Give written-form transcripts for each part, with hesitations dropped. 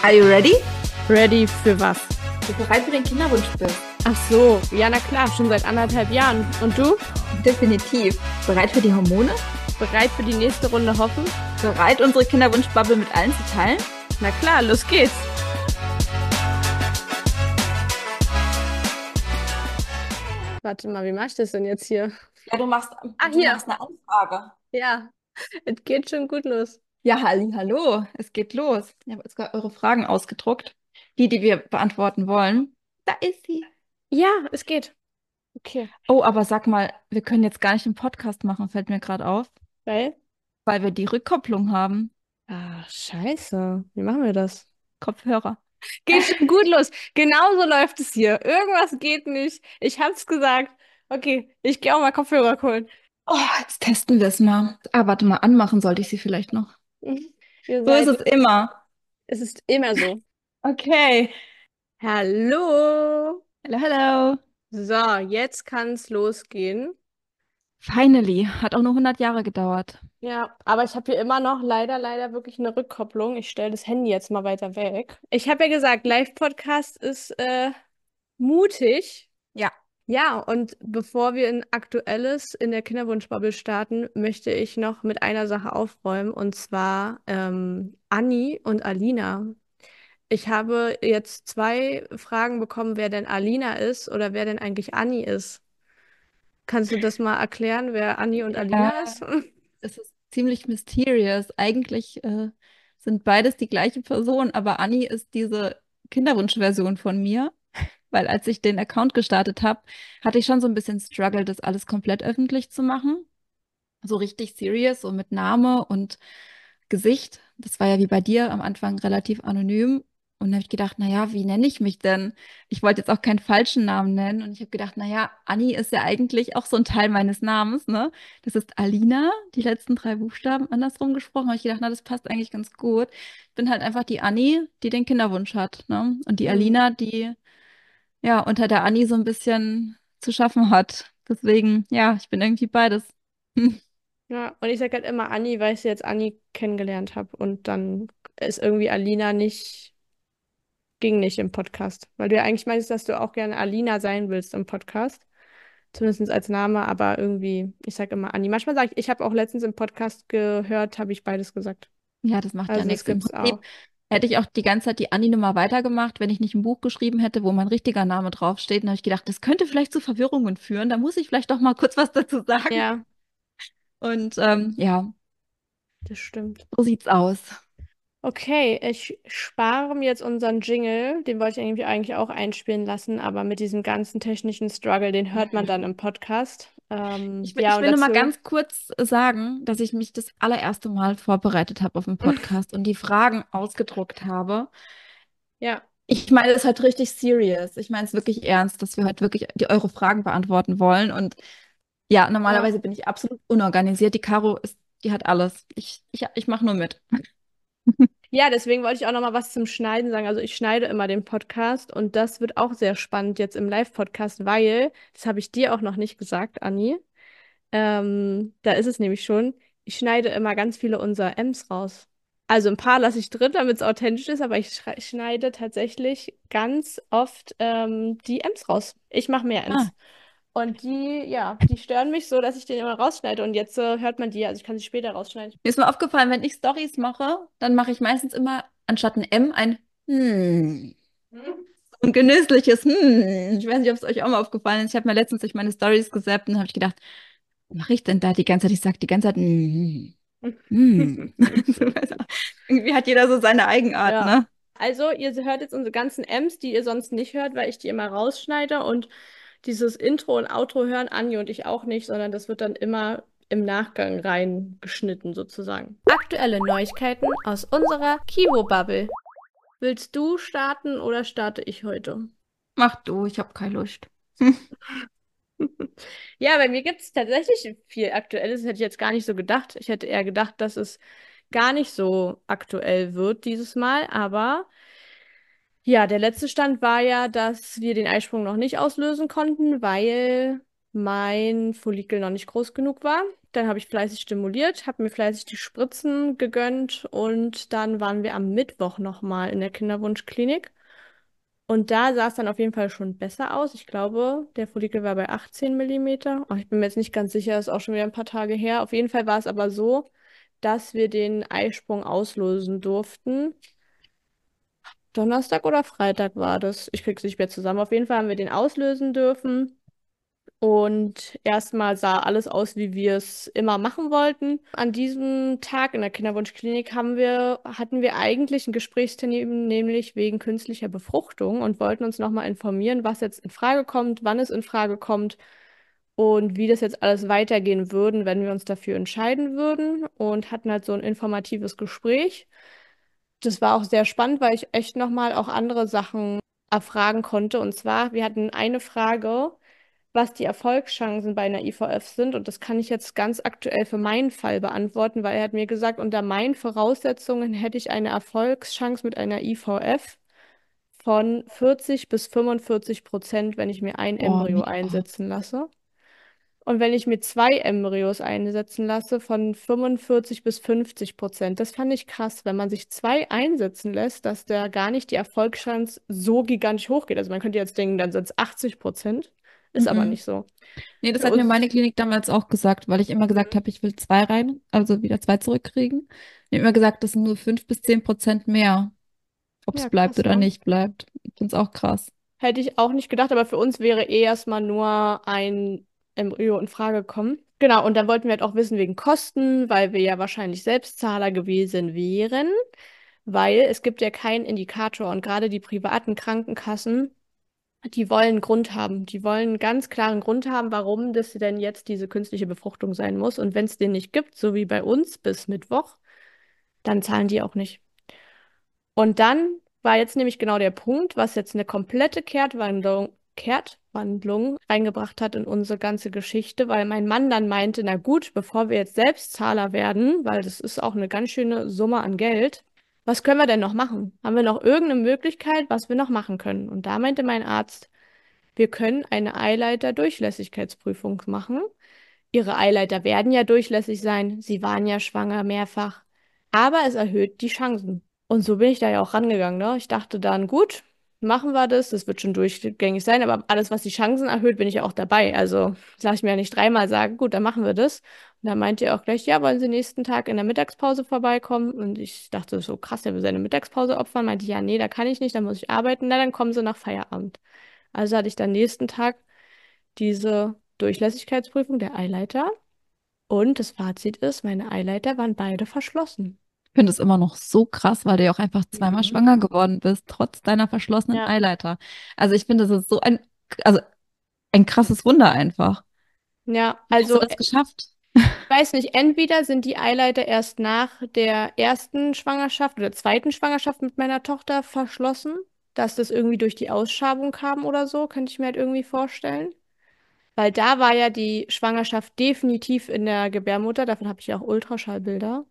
Are you ready? Ready für was? Bist du bereit für den Kinderwunschbild? Ach so, ja, na klar, schon seit 1,5 Jahren. Und du? Definitiv. Bereit für die Hormone? Bereit für die nächste Runde Hoffen? Bereit, unsere Kinderwunschbubble mit allen zu teilen? Na klar, los geht's. Warte mal, wie mach ich das denn jetzt hier? Ja, du machst Hier. eine Anfrage. Ja, es geht schon gut los. Ja, hallo, es geht los. Ich habe jetzt gerade eure Fragen ausgedruckt. Die wir beantworten wollen. Da ist sie. Ja, es geht. Okay. Oh, aber sag mal, wir können jetzt gar nicht einen Podcast machen, fällt mir gerade auf, Weil? weil wir die Rückkopplung haben. Ah, scheiße. Wie machen wir das? Kopfhörer. Geht schon gut los. Genauso läuft es hier. Irgendwas geht nicht. Ich hab's gesagt. Okay, ich gehe auch mal Kopfhörer holen. Oh, jetzt testen wir es mal. Ah, warte mal, anmachen sollte ich sie vielleicht noch. Ihr So ist seid, es immer. es ist immer so. Okay. Hallo. Hello, hello. So, jetzt kann's losgehen. Finally. Hat auch nur 100 Jahre gedauert. Ja, aber ich habe hier immer noch leider wirklich eine Rückkopplung. Ich stelle das Handy jetzt mal weiter weg. Ich habe ja gesagt, Live-Podcast ist mutig. Ja. Ja, und bevor wir in Aktuelles in der Kinderwunschbubble starten, möchte ich noch mit einer Sache aufräumen, und zwar Anni und Alina. Ich habe jetzt 2 Fragen bekommen, wer denn Alina ist oder wer denn eigentlich Anni ist. Kannst du das mal erklären, wer Anni und Ja, Alina ist? es ist ziemlich mysterious. Eigentlich sind beides die gleiche Person, aber Anni ist diese Kinderwunschversion von mir, weil als ich den Account gestartet habe, hatte ich schon so ein bisschen Struggle, das alles komplett öffentlich zu machen. So richtig serious, so mit Name und Gesicht. Das war ja wie bei dir am Anfang relativ anonym. Und da habe ich gedacht, naja, wie nenne ich mich denn? Ich wollte jetzt auch keinen falschen Namen nennen. Und ich habe gedacht, naja, Anni ist ja eigentlich auch so ein Teil meines Namens, ne? Das ist Alina, die letzten 3 Buchstaben andersrum gesprochen. Habe ich gedacht, na, das passt eigentlich ganz gut. Ich bin halt einfach die Anni, die den Kinderwunsch hat, ne? Und die Hm. Alina, die ja unter der Anni so ein bisschen zu schaffen hat. Deswegen, ja, ich bin irgendwie beides. Ja, und ich sage halt immer Anni, weil ich sie jetzt Anni kennengelernt habe. Und dann ist irgendwie Alina ging nicht im Podcast. Weil du ja eigentlich meinst, dass du auch gerne Alina sein willst im Podcast. Zumindest als Name, aber irgendwie, ich sage immer Anni. Manchmal sage ich habe auch letztens im Podcast gehört, habe ich beides gesagt. Ja, das macht ja Also das nichts. Im gibt's Prinzip auch. hätte ich auch die ganze Zeit die Anni-Nummer weitergemacht, wenn ich nicht ein Buch geschrieben hätte, wo mein richtiger Name draufsteht. Dann habe ich gedacht, das könnte vielleicht zu Verwirrungen führen. Da muss ich vielleicht doch mal kurz was dazu sagen. Ja, Und ja, das stimmt. so sieht's aus. Okay, ich spare mir jetzt unseren Jingle. Den wollte ich irgendwie eigentlich auch einspielen lassen, aber mit diesem ganzen technischen Struggle, den hört man dann im Podcast. Ja, Ich und will nur mal dazu, ganz kurz sagen, dass ich mich das allererste Mal vorbereitet habe auf den Podcast und die Fragen ausgedruckt habe. ja, Ich meine es halt richtig serious. Ich meine es wirklich ernst, dass wir heute wirklich eure Fragen beantworten wollen. Und ja, ja. normalerweise bin ich absolut unorganisiert. Die Caro ist, die hat alles. Ich mache nur mit. Ja, deswegen wollte ich auch noch mal was zum Schneiden sagen. Also ich schneide immer den Podcast und das wird auch sehr spannend jetzt im Live-Podcast, weil, das habe ich dir auch noch nicht gesagt, Anni. Da ist es nämlich schon. Ich schneide immer ganz viele unserer Ms raus. Also ein paar lasse ich drin, damit es authentisch ist, aber ich schneide tatsächlich ganz oft die Ms raus. Ich mache mehr Ah, Ms. Und die, ja, die stören mich so, dass ich den immer rausschneide. Und jetzt hört man die, also ich kann sie später rausschneiden. mir ist mal aufgefallen, wenn ich Stories mache, dann mache ich meistens immer anstatt ein M ein Hm. Hm? Ein genüssliches Hm. Ich weiß nicht, ob es euch auch mal aufgefallen ist. Ich habe mir letztens durch meine Stories gesappt und habe ich gedacht, was mache ich denn da die ganze Zeit? Ich sage die ganze Zeit Hm. Hm. So, also, irgendwie hat jeder so seine Eigenart, Ja. ne? Also, ihr hört jetzt unsere ganzen Ms, die ihr sonst nicht hört, weil ich die immer rausschneide. Und dieses Intro und Outro hören Anja und ich auch nicht, sondern das wird dann immer im Nachgang reingeschnitten, sozusagen. Aktuelle Neuigkeiten aus unserer Kivo-Bubble. Willst du starten oder starte ich heute? Mach du, ich habe keine Lust. Ja, bei mir gibt es tatsächlich viel Aktuelles. Das hätte ich jetzt gar nicht so gedacht. Ich hätte eher gedacht, dass es gar nicht so aktuell wird dieses Mal. Aber ja, der letzte Stand war ja, dass wir den Eisprung noch nicht auslösen konnten, weil mein Follikel noch nicht groß genug war. Dann habe ich fleißig stimuliert, habe mir fleißig die Spritzen gegönnt und dann waren wir am Mittwoch nochmal in der Kinderwunschklinik. Und da sah es dann auf jeden Fall schon besser aus. Ich glaube, der Follikel war bei 18 Millimeter. Oh, ich bin mir jetzt nicht ganz sicher, ist auch schon wieder ein paar Tage her. Auf jeden Fall war es aber so, dass wir den Eisprung auslösen durften. Donnerstag oder Freitag war das. Ich krieg's nicht mehr zusammen. Auf jeden Fall haben wir den auslösen dürfen. Und erstmal sah alles aus, wie wir es immer machen wollten. An diesem Tag in der Kinderwunschklinik hatten wir eigentlich einen Gesprächstermin, nämlich wegen künstlicher Befruchtung und wollten uns nochmal informieren, was jetzt in Frage kommt, wann es in Frage kommt und wie das jetzt alles weitergehen würden, wenn wir uns dafür entscheiden würden und hatten halt so ein informatives Gespräch. Das war auch sehr spannend, weil ich echt nochmal auch andere Sachen erfragen konnte. Und zwar, wir hatten eine Frage, was die Erfolgschancen bei einer IVF sind. Und das kann ich jetzt ganz aktuell für meinen Fall beantworten, weil er hat mir gesagt, unter meinen Voraussetzungen hätte ich eine Erfolgschance mit einer IVF von 40 bis 45%, wenn ich mir ein Boah, Embryo mega. einsetzen lasse. Und wenn ich mir zwei Embryos einsetzen lasse, von 45 bis 50%. Das fand ich krass, wenn man sich zwei einsetzen lässt, dass da gar nicht die Erfolgschance so gigantisch hochgeht. Also man könnte jetzt denken, dann sind es 80%. Ist aber Mhm. nicht so. Nee, das Für hat mir uns. meine Klinik damals auch gesagt, weil ich immer gesagt habe, ich will zwei rein, also wieder zwei zurückkriegen. Die haben immer gesagt, das sind nur 5 bis 10% mehr, ob es Ja, bleibt krass, oder ne? nicht bleibt. Ich finde es auch krass. Hätte ich auch nicht gedacht, aber für uns wäre eh erstmal nur ein Embryo in Frage gekommen. Genau, und dann wollten wir halt auch wissen wegen Kosten, weil wir ja wahrscheinlich Selbstzahler gewesen wären, weil es gibt ja keinen Indikator und gerade die privaten Krankenkassen, die wollen einen Grund haben. Die wollen einen ganz klaren Grund haben, warum das denn jetzt diese künstliche Befruchtung sein muss. Und wenn es den nicht gibt, so wie bei uns bis Mittwoch, dann zahlen die auch nicht. Und dann war jetzt nämlich genau der Punkt, was jetzt eine komplette Kehrtwandlung reingebracht hat in unsere ganze Geschichte, weil mein Mann dann meinte, na gut, bevor wir jetzt Selbstzahler werden, weil das ist auch eine ganz schöne Summe an Geld, was können wir denn noch machen? Haben wir noch irgendeine Möglichkeit, was wir noch machen können? Und da meinte mein Arzt, wir können eine Eileiter-Durchlässigkeitsprüfung machen. Ihre Eileiter werden ja durchlässig sein. Sie waren ja schwanger mehrfach. Aber es erhöht die Chancen. Und so bin ich da ja auch rangegangen, ne? Ich dachte dann, gut, machen wir das. Das wird schon durchgängig sein. Aber alles, was die Chancen erhöht, bin ich ja auch dabei. Also das lasse ich mir ja nicht dreimal sagen, gut, dann machen wir das. Und dann meinte er auch gleich, ja, wollen Sie nächsten Tag in der Mittagspause vorbeikommen? Und ich dachte, so krass, der will seine Mittagspause opfern. Meinte, ja, nee, da kann ich nicht, da muss ich arbeiten. Na, dann kommen Sie nach Feierabend. Also hatte ich dann nächsten Tag diese Durchlässigkeitsprüfung der Eileiter. Und das Fazit ist, meine Eileiter waren beide verschlossen. Ich finde es immer noch so krass, weil du ja auch einfach zweimal Mhm. schwanger geworden bist, trotz deiner verschlossenen Ja. Eileiter. Also ich finde, das ist so also ein krasses Wunder einfach. Ja, Wie hast du also das geschafft? ich weiß nicht, entweder sind die Eileiter erst nach der ersten Schwangerschaft oder zweiten Schwangerschaft mit meiner Tochter verschlossen, dass das irgendwie durch die Ausschabung kam oder so, könnte ich mir halt irgendwie vorstellen. Weil da war ja die Schwangerschaft definitiv in der Gebärmutter, davon habe ich ja auch Ultraschallbilder.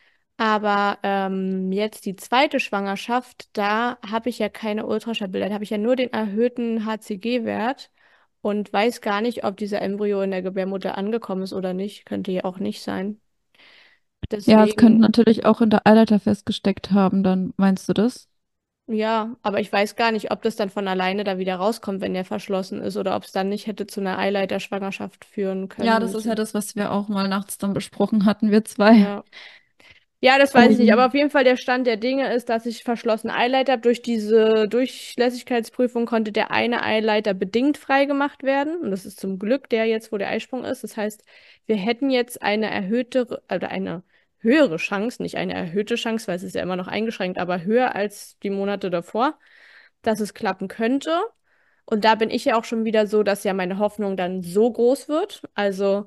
Aber jetzt die zweite Schwangerschaft, da habe ich ja keine Ultraschallbilder, da habe ich ja nur den erhöhten HCG-Wert und weiß gar nicht, ob dieser Embryo in der Gebärmutter angekommen ist oder nicht. Könnte ja auch nicht sein. Ja, es könnte Deswegen, natürlich auch in der Eileiter festgesteckt haben, dann meinst du das? ja, aber ich weiß gar nicht, ob das dann von alleine da wieder rauskommt, wenn der verschlossen ist oder ob es dann nicht hätte zu einer Eileiterschwangerschaft führen Ja, können das ist ja müssen. das, was wir auch mal nachts dann besprochen hatten, wir zwei. Ja. Ja, das weiß ich nicht, aber Um, auf jeden Fall der Stand der Dinge ist, dass ich verschlossene Eileiter habe. Durch diese Durchlässigkeitsprüfung konnte der eine Eileiter bedingt freigemacht werden. Und das ist zum Glück der jetzt, wo der Eisprung ist. Das heißt, wir hätten jetzt eine erhöhte oder eine höhere Chance, nicht eine erhöhte Chance, weil es ist ja immer noch eingeschränkt, aber höher als die Monate davor, dass es klappen könnte. Und da bin ich ja auch schon wieder so, dass ja meine Hoffnung dann so groß wird. Also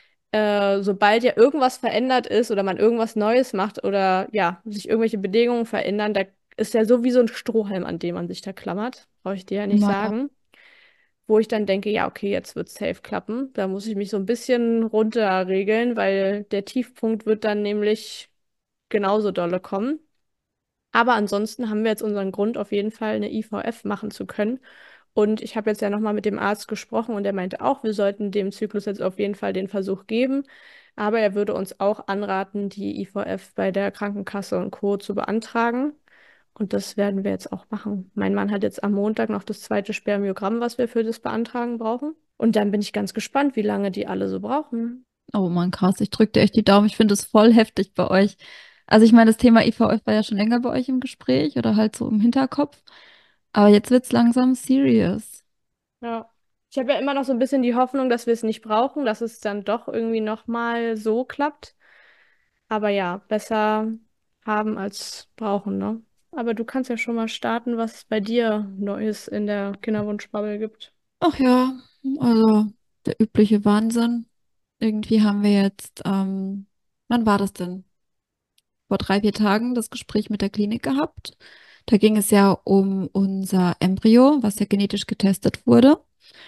sobald ja irgendwas verändert ist oder man irgendwas Neues macht oder ja, sich irgendwelche Bedingungen verändern, da ist ja so wie so ein Strohhalm, an dem man sich da klammert. Brauche ich dir ja nicht naja, sagen. Wo ich dann denke, ja, okay, jetzt wird safe klappen. Da muss ich mich so ein bisschen runterregeln, weil der Tiefpunkt wird dann nämlich genauso dolle kommen. Aber ansonsten haben wir jetzt unseren Grund, auf jeden Fall eine IVF machen zu können. Und ich habe jetzt ja nochmal mit dem Arzt gesprochen und er meinte auch, wir sollten dem Zyklus jetzt auf jeden Fall den Versuch geben. Aber er würde uns auch anraten, die IVF bei der Krankenkasse und Co. zu beantragen. Und das werden wir jetzt auch machen. Mein Mann hat jetzt am Montag noch das zweite Spermiogramm, was wir für das Beantragen brauchen. Und dann bin ich ganz gespannt, wie lange die alle so brauchen. Oh Mann, krass. Ich drücke dir echt die Daumen. Ich finde es voll heftig bei euch. Also ich meine, das Thema IVF war ja schon länger bei euch im Gespräch oder halt so im Hinterkopf. Aber jetzt wird's langsam serious. Ja. Ich habe ja immer noch so ein bisschen die Hoffnung, dass wir es nicht brauchen, dass es dann doch irgendwie nochmal so klappt. Aber ja, besser haben als brauchen, ne? Aber du kannst ja schon mal starten, was es bei dir Neues in der Kinderwunschbubble gibt. Ach ja, also der übliche Wahnsinn. Irgendwie haben wir jetzt, wann war das denn? Vor 3, 4 Tagen das Gespräch mit der Klinik gehabt. Da ging es ja um unser Embryo, was ja genetisch getestet wurde.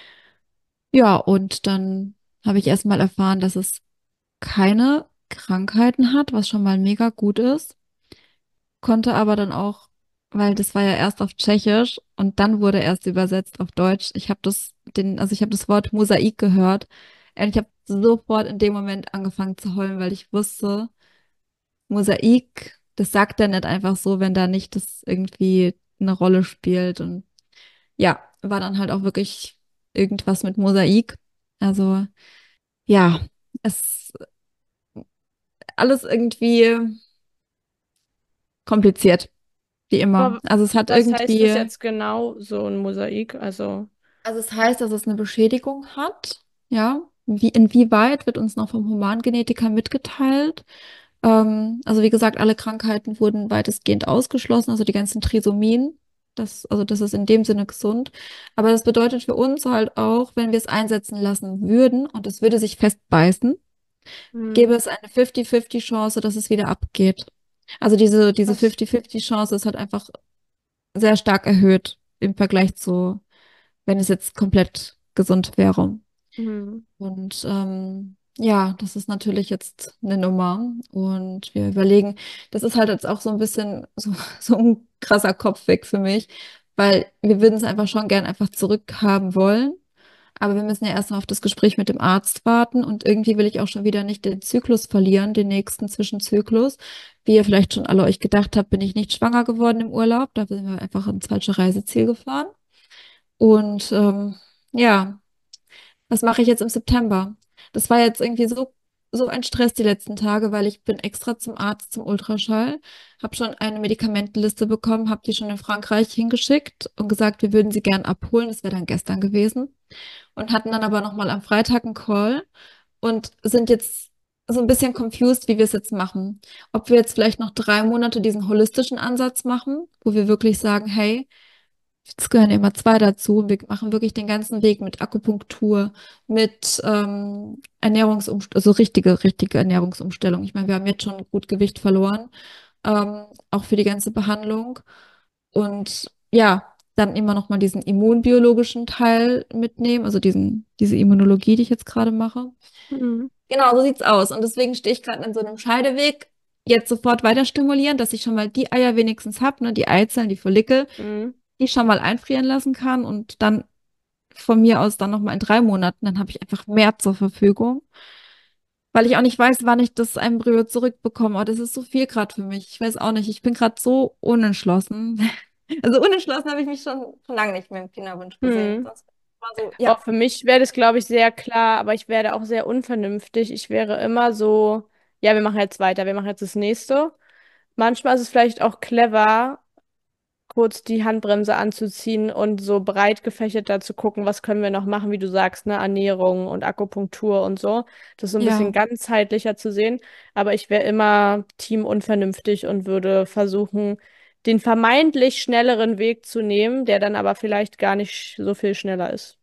Ja, und dann habe ich erstmal erfahren, dass es keine Krankheiten hat, was schon mal mega gut ist. Konnte aber dann auch, weil das war ja erst auf Tschechisch und dann wurde erst übersetzt auf Deutsch. Also ich habe das Wort Mosaik gehört und ich habe sofort in dem Moment angefangen zu heulen, weil ich wusste, Mosaik, das sagt er nicht einfach so, wenn da nicht das irgendwie eine Rolle spielt. Und ja, war dann halt auch wirklich irgendwas mit Mosaik. Also ja, es alles irgendwie kompliziert, wie immer. Aber Also es hat was heißt das irgendwie, jetzt genau, so ein Mosaik? Also, also es heißt, dass es eine Beschädigung hat. Ja, inwieweit wird uns noch vom Humangenetiker mitgeteilt? Also wie gesagt, alle Krankheiten wurden weitestgehend ausgeschlossen, also die ganzen Trisomien. Also das ist in dem Sinne gesund. Aber das bedeutet für uns halt auch, wenn wir es einsetzen lassen würden und es würde sich festbeißen, hm, gäbe es eine 50-50 Chance, dass es wieder abgeht. Also diese was? 50-50 Chance ist halt einfach sehr stark erhöht im Vergleich zu, wenn es jetzt komplett gesund wäre. Hm, Und ja, das ist natürlich jetzt eine Nummer. Und wir überlegen, das ist halt jetzt auch so ein bisschen so ein krasser Kopfweg für mich, weil wir würden es einfach schon gern einfach zurückhaben wollen. Aber wir müssen ja erstmal auf das Gespräch mit dem Arzt warten. Und irgendwie will ich auch schon wieder nicht den Zyklus verlieren, den nächsten Zwischenzyklus. Wie ihr vielleicht schon alle euch gedacht habt, bin ich nicht schwanger geworden im Urlaub. Da sind wir einfach ins falsche Reiseziel gefahren. Und ja. Was mache ich jetzt im September? Das war jetzt irgendwie so ein Stress die letzten Tage, weil ich bin extra zum Arzt zum Ultraschall, habe schon eine Medikamentenliste bekommen, habe die schon in Frankreich hingeschickt und gesagt, wir würden sie gern abholen. Das wäre dann gestern gewesen. Und hatten dann aber nochmal am Freitag einen Call und sind jetzt so ein bisschen confused, wie wir es jetzt machen. Ob wir jetzt vielleicht noch 3 Monate diesen holistischen Ansatz machen, wo wir wirklich sagen, hey, es gehören immer zwei dazu. Wir machen wirklich den ganzen Weg mit Akupunktur, mit also richtige Ernährungsumstellung. Ich meine, wir haben jetzt schon gut Gewicht verloren, auch für die ganze Behandlung. Und ja, dann immer noch mal diesen immunbiologischen Teil mitnehmen, also diese Immunologie, die ich jetzt gerade mache. hm, Genau, so sieht's aus. Und deswegen stehe ich gerade in so einem Scheideweg. Jetzt sofort weiter stimulieren, dass ich schon mal die Eier wenigstens habe, ne, die Eizellen, die Follikel, hm, die schon mal einfrieren lassen kann und dann von mir aus dann nochmal in 3 Monaten, dann habe ich einfach mehr zur Verfügung, weil ich auch nicht weiß, wann ich das Embryo zurückbekomme. Oh, das ist so viel gerade für mich. Ich weiß auch nicht. Ich bin gerade so unentschlossen. Also unentschlossen habe ich mich schon lange nicht mehr im Kinderwunsch gesehen. hm. Sonst war so, ja, Auch für mich wäre das, glaube ich, sehr klar, aber ich werde auch sehr unvernünftig. Ich wäre immer so, ja, wir machen jetzt weiter, wir machen jetzt das nächste. Manchmal ist es vielleicht auch clever, kurz die Handbremse anzuziehen und so breit gefächerter zu gucken, was können wir noch machen, wie du sagst, ne, Ernährung und Akupunktur und so. Das so ein bisschen ja. ganzheitlicher zu sehen. Aber ich wäre immer Team unvernünftig und würde versuchen, den vermeintlich schnelleren Weg zu nehmen, der dann aber vielleicht gar nicht so viel schneller ist.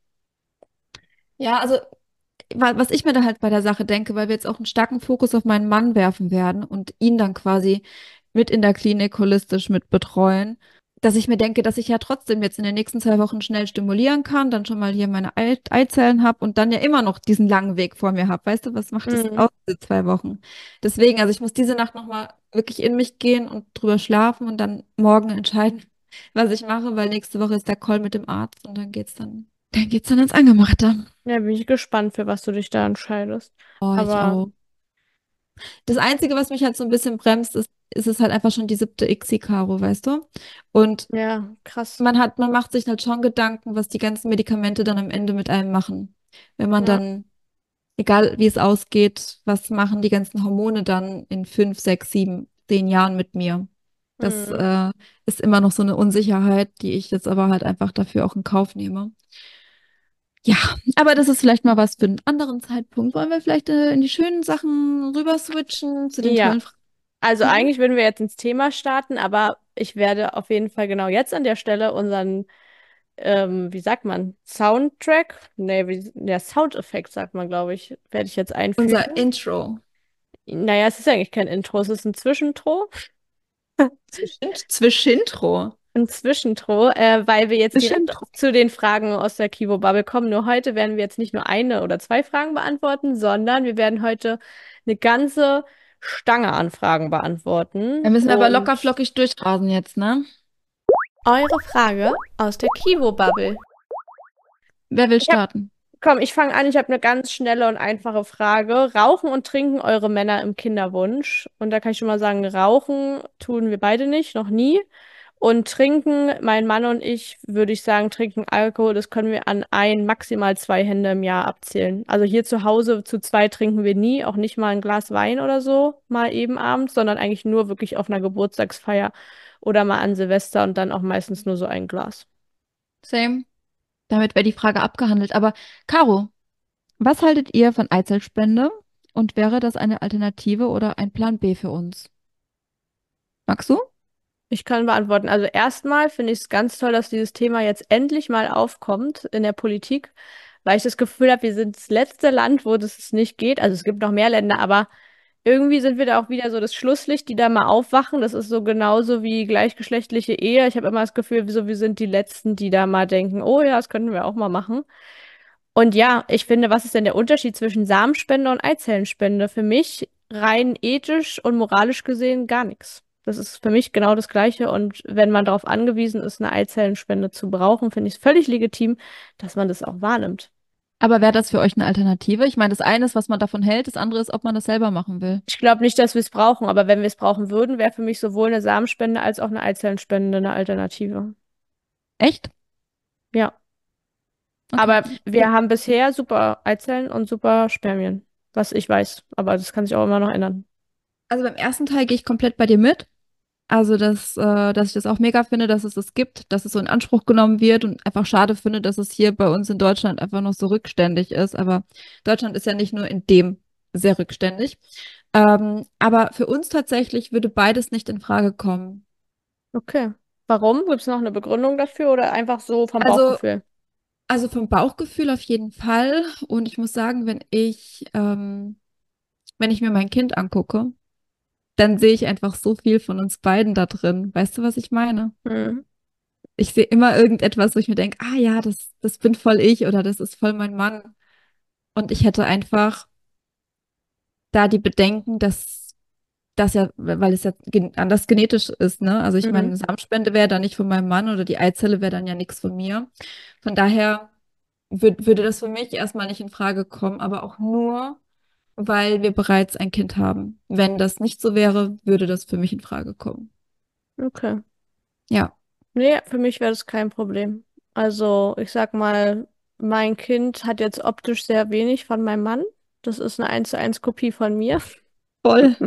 Ja, also was ich mir da halt bei der Sache denke, weil wir jetzt auch einen starken Fokus auf meinen Mann werfen werden und ihn dann quasi mit in der Klinik holistisch mit betreuen, dass ich mir denke, dass ich ja trotzdem jetzt in den nächsten 2 Wochen schnell stimulieren kann, dann schon mal hier meine Eizellen habe und dann ja immer noch diesen langen Weg vor mir habe. Weißt du, was macht das Mhm. aus, diese 2 Wochen? Deswegen, also ich muss diese Nacht nochmal wirklich in mich gehen und drüber schlafen und dann morgen entscheiden, was ich mache, weil nächste Woche ist der Call mit dem Arzt und dann geht's dann ins Angemachte. Ja, bin ich gespannt, für was du dich da entscheidest. Oh, ich Aber auch. Das Einzige, was mich halt so ein bisschen bremst, ist es halt einfach schon die 7. ICSI-Karo, weißt du? Und ja, krass. man macht sich halt schon Gedanken, was die ganzen Medikamente dann am Ende mit einem machen. Wenn man Ja. dann, egal wie es ausgeht, was machen die ganzen Hormone dann in 5, 6, 7, 10 Jahren mit mir? Das Mhm. ist immer noch so eine Unsicherheit, die ich jetzt aber halt einfach dafür auch in Kauf nehme. Ja, aber das ist vielleicht mal was für einen anderen Zeitpunkt. Wollen wir vielleicht in die schönen Sachen rüber switchen zu den Ja, tollen Fragen? also Mhm. eigentlich würden wir jetzt ins Thema starten, aber ich werde auf jeden Fall genau jetzt an der Stelle unseren, wie sagt man, Soundtrack? Nee, der Soundeffekt sagt man, glaube ich, werde ich jetzt Unser einfügen. Intro. Naja, es ist eigentlich kein Intro, es ist ein Zwischentro. Zwischintro. Ein Zwischentro, weil wir jetzt direkt Zwischintro. zu den Fragen aus der Kivo-Bubble kommen. Nur heute werden wir jetzt nicht nur eine oder zwei Fragen beantworten, sondern wir werden heute eine ganze Stange an Fragen Da beantworten. müssen wir aber locker Und flockig durchrasen jetzt, ne? eure Frage aus der Kivo-Bubble. Wer will Ich hab, starten? komm, ich fange an. Ich habe eine ganz schnelle und einfache Frage. Rauchen und trinken eure Männer im Kinderwunsch? Und da kann ich schon mal sagen, rauchen tun wir beide nicht, noch nie. Und trinken, mein Mann und ich, würde ich sagen, trinken Alkohol, das können wir an ein, maximal zwei Hände im Jahr abzählen. Also hier zu Hause zu zwei trinken wir nie, auch nicht mal ein Glas Wein oder so, mal eben abends, sondern eigentlich nur wirklich auf einer Geburtstagsfeier oder mal an Silvester und dann auch meistens nur so ein Glas. Same. Damit wäre die Frage abgehandelt. Aber Caro, was haltet ihr von Eizellspende? Und wäre das eine Alternative oder ein Plan B für uns? Magst du? Ich kann beantworten. Also erstmal finde ich es ganz toll, dass dieses Thema jetzt endlich mal aufkommt in der Politik, weil ich das Gefühl habe, wir sind das letzte Land, wo das nicht geht. Also es gibt noch mehr Länder, aber irgendwie sind wir da auch wieder so das Schlusslicht, die da mal aufwachen. Das ist so genauso wie gleichgeschlechtliche Ehe. Ich habe immer das Gefühl, so, wir sind die Letzten, die da mal denken, oh ja, das könnten wir auch mal machen. Und ja, ich finde, was ist denn der Unterschied zwischen Samenspende und Eizellenspende? Für mich rein ethisch und moralisch gesehen gar nichts. Das ist für mich genau das Gleiche. Und wenn man darauf angewiesen ist, eine Eizellenspende zu brauchen, finde ich es völlig legitim, dass man das auch wahrnimmt. Aber wäre das für euch eine Alternative? Ich meine, das eine ist, was man davon hält, das andere ist, ob man das selber machen will. Ich glaube nicht, dass wir es brauchen, aber wenn wir es brauchen würden, wäre für mich sowohl eine Samenspende als auch eine Eizellenspende eine Alternative. Echt? Ja, Okay. aber wir haben bisher super Eizellen und super Spermien, was ich weiß. Aber das kann sich auch immer noch ändern. Also beim ersten Teil gehe ich komplett bei dir mit. Also, dass ich das auch mega finde, dass es das gibt, dass es so in Anspruch genommen wird und einfach schade finde, dass es hier bei uns in Deutschland einfach noch so rückständig ist. Aber Deutschland ist ja nicht nur in dem sehr rückständig. Aber für uns tatsächlich würde beides nicht in Frage kommen. Okay. Warum? Gibt es noch eine Begründung dafür oder einfach so vom Also, Bauchgefühl? also vom Bauchgefühl auf jeden Fall. Und ich muss sagen, wenn ich mir mein Kind angucke, dann sehe ich einfach so viel von uns beiden da drin. Weißt du, was ich meine? Hm. Ich sehe immer irgendetwas, wo ich mir denke, ah ja, das bin voll ich oder das ist voll mein Mann. Und ich hätte einfach da die Bedenken, dass das ja, weil es ja anders genetisch ist, ne? Also ich meine, Mhm. eine Samenspende wäre dann nicht von meinem Mann oder die Eizelle wäre dann ja nichts von mir. Von daher würde das für mich erstmal nicht in Frage kommen, aber auch nur, weil wir bereits ein Kind haben. Wenn das nicht so wäre, würde das für mich in Frage kommen. Okay. Ja, Nee, für mich wäre das kein Problem. Also, ich sag mal, mein Kind hat jetzt optisch sehr wenig von meinem Mann. Das ist eine 1:1 Kopie von mir. voll.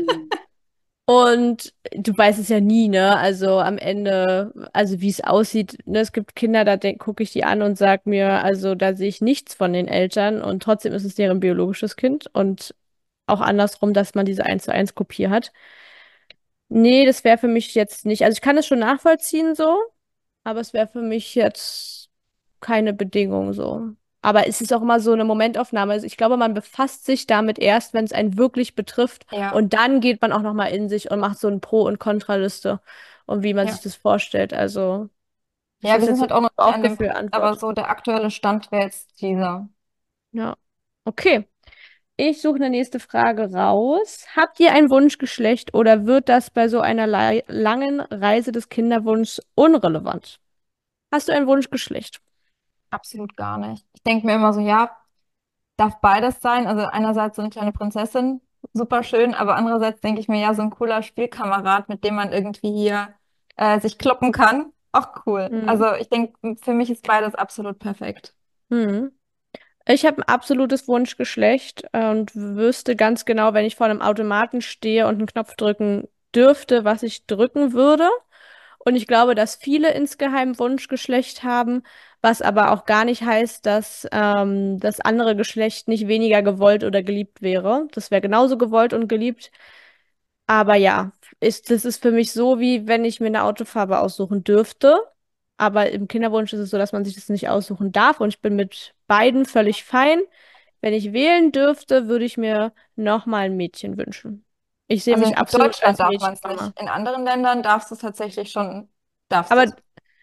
Und du weißt es ja nie, ne? Also am Ende, also wie es aussieht, ne? Es gibt Kinder, da gucke ich die an und sag mir, also da sehe ich nichts von den Eltern und trotzdem ist es deren biologisches Kind und auch andersrum, dass man diese 1:1 Kopie hat. Nee, das wäre für mich jetzt nicht. Also ich kann es schon nachvollziehen so, aber es wäre für mich jetzt keine Bedingung so. Aber es ist auch immer so eine Momentaufnahme. Also ich glaube, man befasst sich damit erst, wenn es einen wirklich betrifft. Ja, Und dann geht man auch nochmal in sich und macht so eine Pro- und Kontraliste und wie man sich ja. das vorstellt. Also, das Ja, ist wir jetzt sind so halt eine auch noch nicht an dem Punkt, aber Bauchgefühl-Antwort. so der aktuelle Stand wäre jetzt dieser. Ja. Okay. Ich suche eine nächste Frage raus. Habt ihr ein Wunschgeschlecht oder wird das bei so einer langen Reise des Kinderwunschs unrelevant? Hast du ein Wunschgeschlecht? Absolut gar nicht. Ich denke mir immer so, ja, darf beides sein. Also einerseits so eine kleine Prinzessin, super schön, aber andererseits denke ich mir, ja, so ein cooler Spielkamerad, mit dem man irgendwie hier sich kloppen kann, auch cool. Hm. Also ich denke, für mich ist beides absolut perfekt. Hm. Ich habe ein absolutes Wunschgeschlecht und wüsste ganz genau, wenn ich vor einem Automaten stehe und einen Knopf drücken dürfte, was ich drücken würde. Und ich glaube, dass viele insgeheim Wunschgeschlecht haben, was aber auch gar nicht heißt, dass das andere Geschlecht nicht weniger gewollt oder geliebt wäre. Das wäre genauso gewollt und geliebt. Aber ja, das ist für mich so, wie wenn ich mir eine Autofarbe aussuchen dürfte. Aber im Kinderwunsch ist es so, dass man sich das nicht aussuchen darf. Und ich bin mit beiden völlig fein. Wenn ich wählen dürfte, würde ich mir nochmal ein Mädchen wünschen. Ich sehe Also mich in absolut Deutschland als darf man es nicht. Mädchenmama. In anderen Ländern darfst du es tatsächlich schon, darfst du Aber es.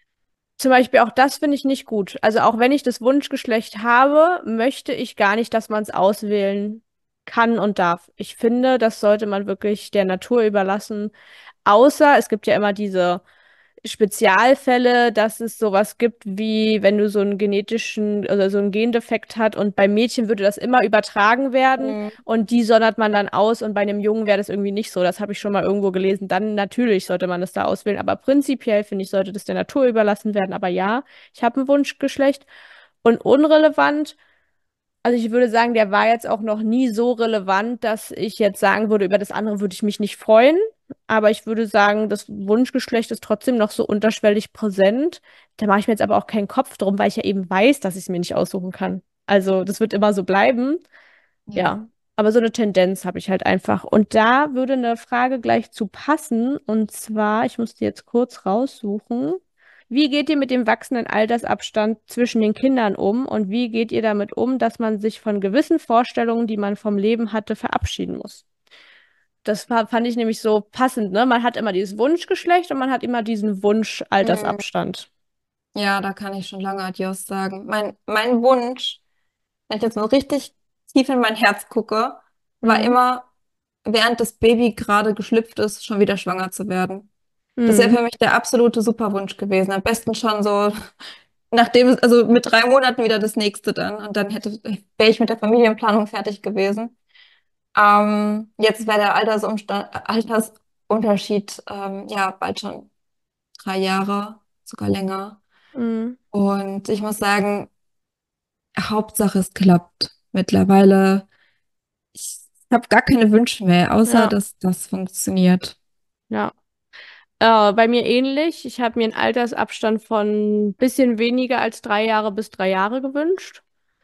zum Beispiel auch das finde ich nicht gut. Also auch wenn ich das Wunschgeschlecht habe, möchte ich gar nicht, dass man es auswählen kann und darf. Ich finde, das sollte man wirklich der Natur überlassen. Außer es gibt ja immer diese Spezialfälle, dass es sowas gibt wie, wenn du so einen genetischen oder so einen Gendefekt hat und bei Mädchen würde das immer übertragen werden Mhm. und die sondert man dann aus und bei einem Jungen wäre das irgendwie nicht so. Das habe ich schon mal irgendwo gelesen. Dann natürlich sollte man das da auswählen, aber prinzipiell finde ich, sollte das der Natur überlassen werden. Aber ja, ich habe ein Wunschgeschlecht und unrelevant. Also ich würde sagen, der war jetzt auch noch nie so relevant, dass ich jetzt sagen würde, über das andere würde ich mich nicht freuen. Aber ich würde sagen, das Wunschgeschlecht ist trotzdem noch so unterschwellig präsent. Da mache ich mir jetzt aber auch keinen Kopf drum, weil ich ja eben weiß, dass ich es mir nicht aussuchen kann. Also das wird immer so bleiben. Ja. Ja, aber so eine Tendenz habe ich halt einfach. Und da würde eine Frage gleich zu passen. Und zwar, ich muss die jetzt kurz raussuchen. Wie geht ihr mit dem wachsenden Altersabstand zwischen den Kindern um? Und wie geht ihr damit um, dass man sich von gewissen Vorstellungen, die man vom Leben hatte, verabschieden muss? Fand ich nämlich so passend, ne? Man hat immer dieses Wunschgeschlecht und man hat immer diesen Mhm. Wunsch-Altersabstand. Ja, da kann ich schon lange Adios sagen. Mein Wunsch, wenn ich jetzt mal richtig tief in mein Herz gucke, war Mhm. immer, während das Baby gerade geschlüpft ist, schon wieder schwanger zu werden. Das wäre Mhm. für mich der absolute Superwunsch gewesen. Am besten schon so, nachdem es, also mit 3 Monaten wieder das nächste dann. Und dann wäre ich mit der Familienplanung fertig gewesen. Jetzt wäre der Altersunterschied, ja, bald schon 3 Jahre, sogar länger. Mhm. Und ich muss sagen, Hauptsache es klappt. Mittlerweile, ich habe gar keine Wünsche mehr, außer Ja, dass das funktioniert. ja. Bei mir ähnlich. Ich habe mir einen Altersabstand von ein bisschen weniger als 3 Jahre bis 3 Jahre gewünscht.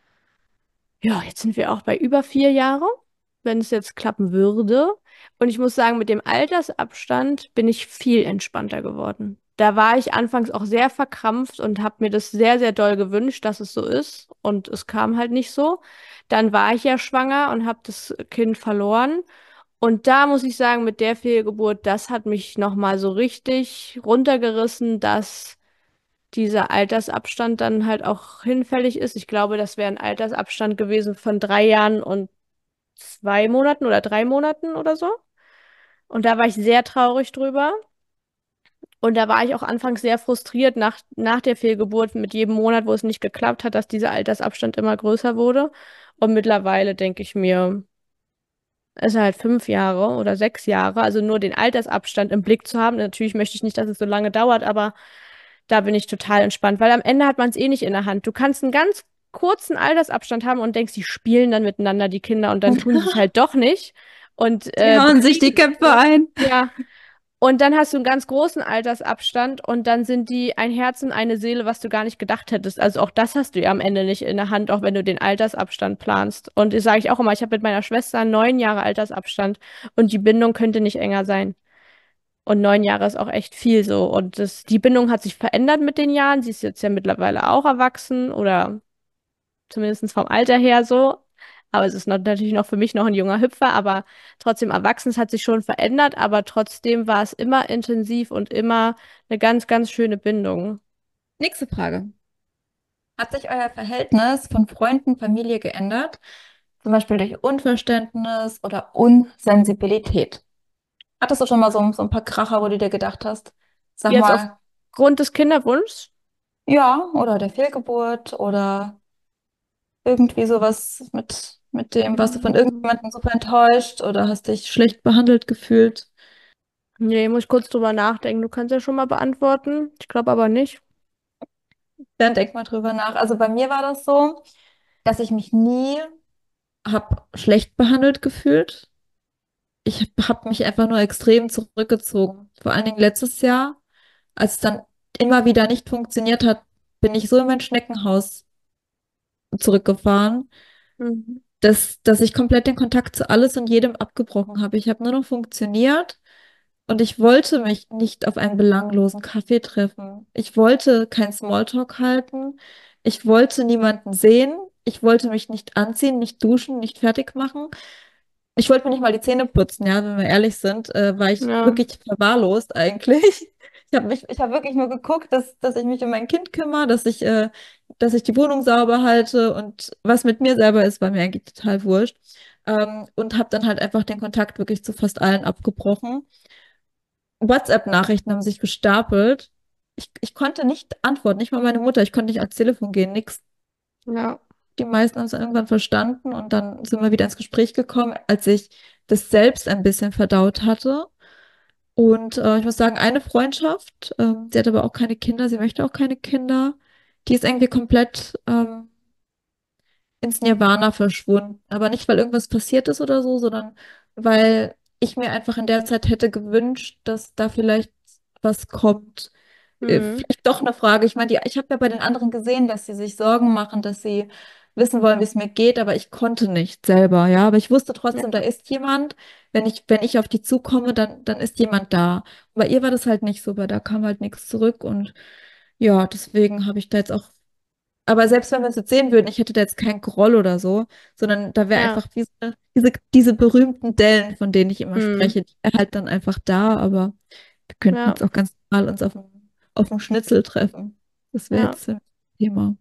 Ja, jetzt sind wir auch bei über 4 Jahre, wenn es jetzt klappen würde. Und ich muss sagen, mit dem Altersabstand bin ich viel entspannter geworden. Da war ich anfangs auch sehr verkrampft und habe mir das sehr, sehr doll gewünscht, dass es so ist. Und es kam halt nicht so. Dann war ich ja schwanger und habe das Kind verloren. Und da muss ich sagen, mit der Fehlgeburt, das hat mich nochmal so richtig runtergerissen, dass dieser Altersabstand dann halt auch hinfällig ist. Ich glaube, das wäre ein Altersabstand gewesen von 3 Jahren und 2 Monaten oder 3 Monaten oder so. Und da war ich sehr traurig drüber. Und da war ich auch anfangs sehr frustriert nach der Fehlgeburt mit jedem Monat, wo es nicht geklappt hat, dass dieser Altersabstand immer größer wurde. Und mittlerweile denke ich mir, es ist halt 5 Jahre oder 6 Jahre, also nur den Altersabstand im Blick zu haben. Natürlich möchte ich nicht, dass es so lange dauert, aber da bin ich total entspannt, weil am Ende hat man es eh nicht in der Hand. Du kannst einen ganz kurzen Altersabstand haben und denkst, die spielen dann miteinander, die Kinder, und dann tun sie es halt doch nicht und Die hauen sich die bekriegen sich Köpfe noch. ein. Ja, und dann hast du einen ganz großen Altersabstand und dann sind die ein Herz und eine Seele, was du gar nicht gedacht hättest. Also auch das hast du ja am Ende nicht in der Hand, auch wenn du den Altersabstand planst. Und das sage ich auch immer, ich habe mit meiner Schwester 9 Jahre Altersabstand und die Bindung könnte nicht enger sein. Und 9 Jahre ist auch echt viel so. Und die Bindung hat sich verändert mit den Jahren. Sie ist jetzt ja mittlerweile auch erwachsen oder zumindest vom Alter her so. Aber es ist natürlich noch für mich noch ein junger Hüpfer, aber trotzdem erwachsen. Es hat sich schon verändert, aber trotzdem war es immer intensiv und immer eine ganz, ganz schöne Bindung. Nächste Frage. Hat sich euer Verhältnis von Freunden, Familie geändert, Zum Beispiel durch Unverständnis oder Unsensibilität. Hattest du schon mal so ein paar Kracher, wo du dir gedacht hast, sag Jetzt mal, aufgrund des Kinderwunschs? ja, oder der Fehlgeburt oder irgendwie sowas mit dem, warst du von Mhm. irgendjemandem super enttäuscht oder hast dich schlecht behandelt gefühlt? Nee, muss ich kurz drüber nachdenken. Du kannst ja schon mal beantworten. Ich glaube aber nicht. Dann denk mal drüber nach. Also bei mir war das so, dass ich mich nie hab schlecht behandelt gefühlt. Ich habe mich einfach nur extrem zurückgezogen. Vor allen Dingen letztes Jahr, als es dann immer wieder nicht funktioniert hat, bin ich so in mein Schneckenhaus zurückgefahren, Mhm. dass ich komplett den Kontakt zu alles und jedem abgebrochen habe. Ich habe nur noch funktioniert und ich wollte mich nicht auf einen belanglosen Kaffee treffen. Ich wollte kein Smalltalk halten. Ich wollte niemanden sehen. Ich wollte mich nicht anziehen, nicht duschen, nicht fertig machen. Ich wollte mir nicht mal die Zähne putzen, ja, wenn wir ehrlich sind, war ich Ja, wirklich verwahrlost eigentlich. Ich habe wirklich nur geguckt, dass ich mich um mein Kind kümmere, dass ich die Wohnung sauber halte und was mit mir selber ist, war mir eigentlich total wurscht. Und habe dann halt einfach den Kontakt wirklich zu fast allen abgebrochen. WhatsApp-Nachrichten haben sich gestapelt. Ich konnte nicht antworten, nicht mal meine Mutter. Ich konnte nicht ans Telefon gehen, nix. ja, Die meisten haben es dann irgendwann verstanden und dann sind wir wieder ins Gespräch gekommen, als ich das selbst ein bisschen verdaut hatte. Und ich muss sagen, eine Freundschaft, sie hat aber auch keine Kinder, sie möchte auch keine Kinder, die ist irgendwie komplett ins Nirvana verschwunden. Aber nicht, weil irgendwas passiert ist oder so, sondern weil ich mir einfach in der Zeit hätte gewünscht, dass da vielleicht was kommt. mhm. Vielleicht doch eine Frage. Ich meine, ich habe ja bei den anderen gesehen, dass sie sich Sorgen machen, dass sie wissen wollen, wie es mir geht, aber ich konnte nicht selber, ja. Aber ich wusste Ja, trotzdem, da ist jemand. Wenn ich auf die zukomme, dann ist jemand da. Bei ihr war das halt nicht so, weil da kam halt nichts zurück und ja, deswegen habe ich da jetzt auch, aber selbst wenn wir es jetzt sehen würden, ich hätte da jetzt keinen Groll oder so, sondern da wäre ja, einfach diese berühmten Dellen, von denen ich immer mhm. spreche, die wären halt dann einfach da, aber wir könnten Ja, jetzt auch ganz normal uns auf dem Schnitzel treffen. Das wäre ja. jetzt ein Thema.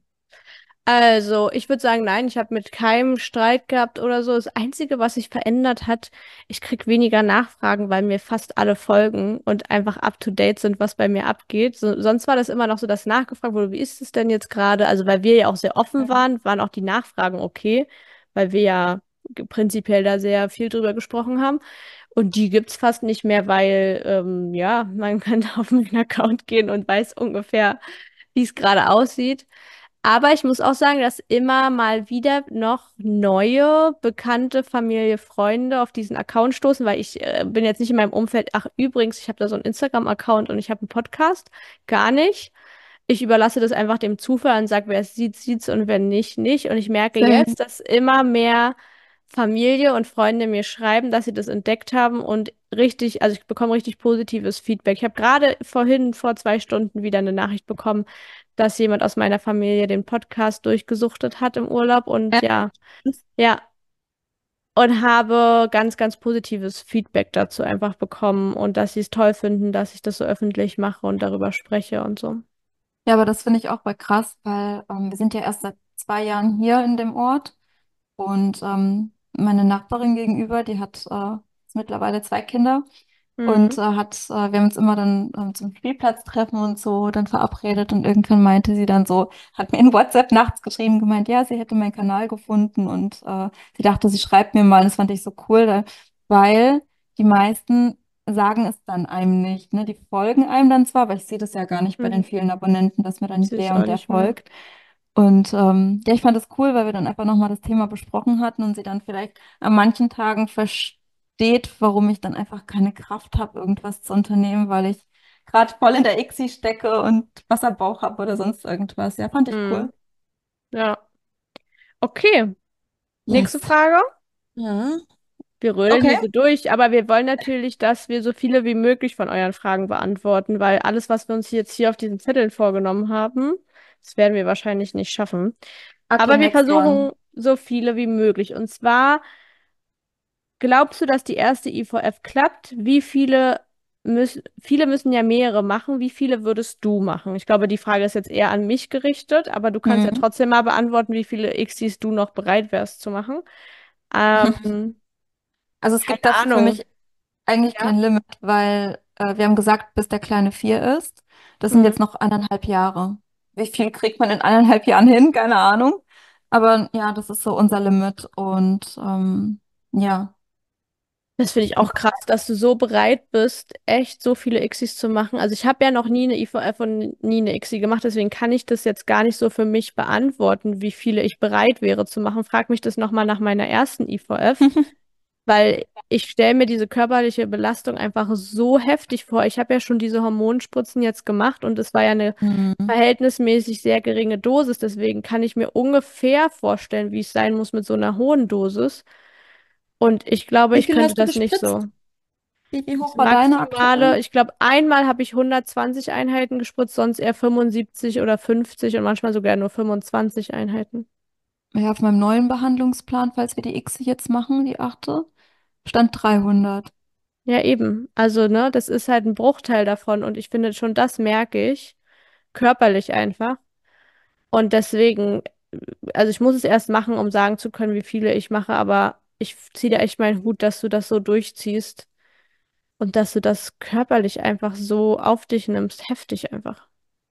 Also, ich würde sagen, nein, ich habe mit keinem Streit gehabt oder so. Das Einzige, was sich verändert hat, ich krieg weniger Nachfragen, weil mir fast alle folgen und einfach up to date sind, was bei mir abgeht. Sonst war das immer noch so, dass nachgefragt wurde, wie ist es denn jetzt gerade? Also, weil wir ja auch sehr offen Mhm. waren auch die Nachfragen okay, weil wir ja prinzipiell da sehr viel drüber gesprochen haben. Und die gibt's fast nicht mehr, weil, ja, man kann auf meinen Account gehen und weiß ungefähr, wie es gerade aussieht. Aber ich muss auch sagen, dass immer mal wieder noch neue, bekannte Familie, Freunde auf diesen Account stoßen, weil ich bin jetzt nicht in meinem Umfeld. Ach, übrigens, ich habe da so einen Instagram-Account und ich habe einen Podcast. Gar nicht. Ich überlasse das einfach dem Zufall und sage, wer es sieht, sieht's und wer nicht, nicht. Und ich merke Same. jetzt, dass immer mehr Familie und Freunde mir schreiben, dass sie das entdeckt haben und richtig, also ich bekomme richtig positives Feedback. Ich habe gerade vorhin, vor 2 Stunden, wieder eine Nachricht bekommen, dass jemand aus meiner Familie den Podcast durchgesuchtet hat im Urlaub und Ja, ja, ja, und habe ganz, ganz positives Feedback dazu einfach bekommen und dass sie es toll finden, dass ich das so öffentlich mache und darüber spreche und so. ja, aber das finde ich auch bei krass, weil wir sind ja erst seit 2 Jahren hier in dem Ort. Und meine Nachbarin gegenüber, die hat jetzt mittlerweile 2 Kinder und Mhm. wir haben uns immer dann zum Spielplatz treffen und so dann verabredet und irgendwann meinte sie dann so, hat mir in WhatsApp nachts geschrieben, gemeint, ja, sie hätte meinen Kanal gefunden und sie dachte, sie schreibt mir mal. Das fand ich so cool, weil die meisten sagen es dann einem nicht, ne? Die folgen einem dann zwar, aber ich sehe das ja gar nicht bei den Mhm. vielen Abonnenten, dass mir dann Sehe ich der auch und der nicht mehr. folgt. Und ja, ich fand es cool, weil wir dann einfach nochmal das Thema besprochen hatten und sie dann vielleicht an manchen Tagen versteht, warum ich dann einfach keine Kraft habe, irgendwas zu unternehmen, weil ich gerade voll in der ICSI stecke und Wasserbauch habe oder sonst irgendwas. Ja, fand ich Mhm. cool. Ja, okay. Nächste Yes. Frage. Ja. Wir rödeln Okay. hier so durch, aber wir wollen natürlich, dass wir so viele wie möglich von euren Fragen beantworten, weil alles, was wir uns jetzt hier auf diesen Zetteln vorgenommen haben, das werden wir wahrscheinlich nicht schaffen. Okay, Aber wir next versuchen one. so viele wie möglich. Und zwar, glaubst du, dass die erste IVF klappt? Viele müssen ja mehrere machen. Wie viele würdest du machen? Ich glaube, die Frage ist jetzt eher an mich gerichtet, aber du kannst ja Hm. trotzdem mal beantworten, wie viele XTs du noch bereit wärst zu machen. Ähm, Also es gibt keine dafür für Ahnung. mich eigentlich Ja. kein Limit, weil wir haben gesagt, bis der Kleine 4 ist. Das sind Hm. jetzt noch 1,5 Jahre. Wie viel kriegt man in 1,5 Jahren hin? Keine Ahnung. Aber ja, das ist so unser Limit. Und ja. Das finde ich auch krass, dass du so bereit bist, echt so viele Xis zu machen. Also ich habe ja noch nie eine IVF und nie eine ICSI gemacht, deswegen kann ich das jetzt gar nicht so für mich beantworten, wie viele ich bereit wäre zu machen. Frag mich das nochmal nach meiner ersten IVF, weil ich stelle mir diese körperliche Belastung einfach so heftig vor. Ich habe ja schon diese Hormonspritzen jetzt gemacht und es war ja eine Mhm. verhältnismäßig sehr geringe Dosis, deswegen kann ich mir ungefähr vorstellen, wie es sein muss mit so einer hohen Dosis. Und ich glaube, Wie ich viel könnte hast du das nicht gespritzt? so. Wie Das hoch war deine Maximale, aktuell? ich glaube, einmal habe ich 120 Einheiten gespritzt, sonst eher 75 oder 50 und manchmal sogar nur 25 Einheiten. Ja, auf meinem neuen Behandlungsplan, falls wir die X jetzt machen, die 8., stand 300. Ja, eben. Also, ne, das ist halt ein Bruchteil davon und ich finde schon, das merke ich körperlich einfach. Und deswegen, also ich muss es erst machen, um sagen zu können, wie viele ich mache, aber ich ziehe da echt meinen Hut, dass du das so durchziehst und dass du das körperlich einfach so auf dich nimmst. Heftig einfach.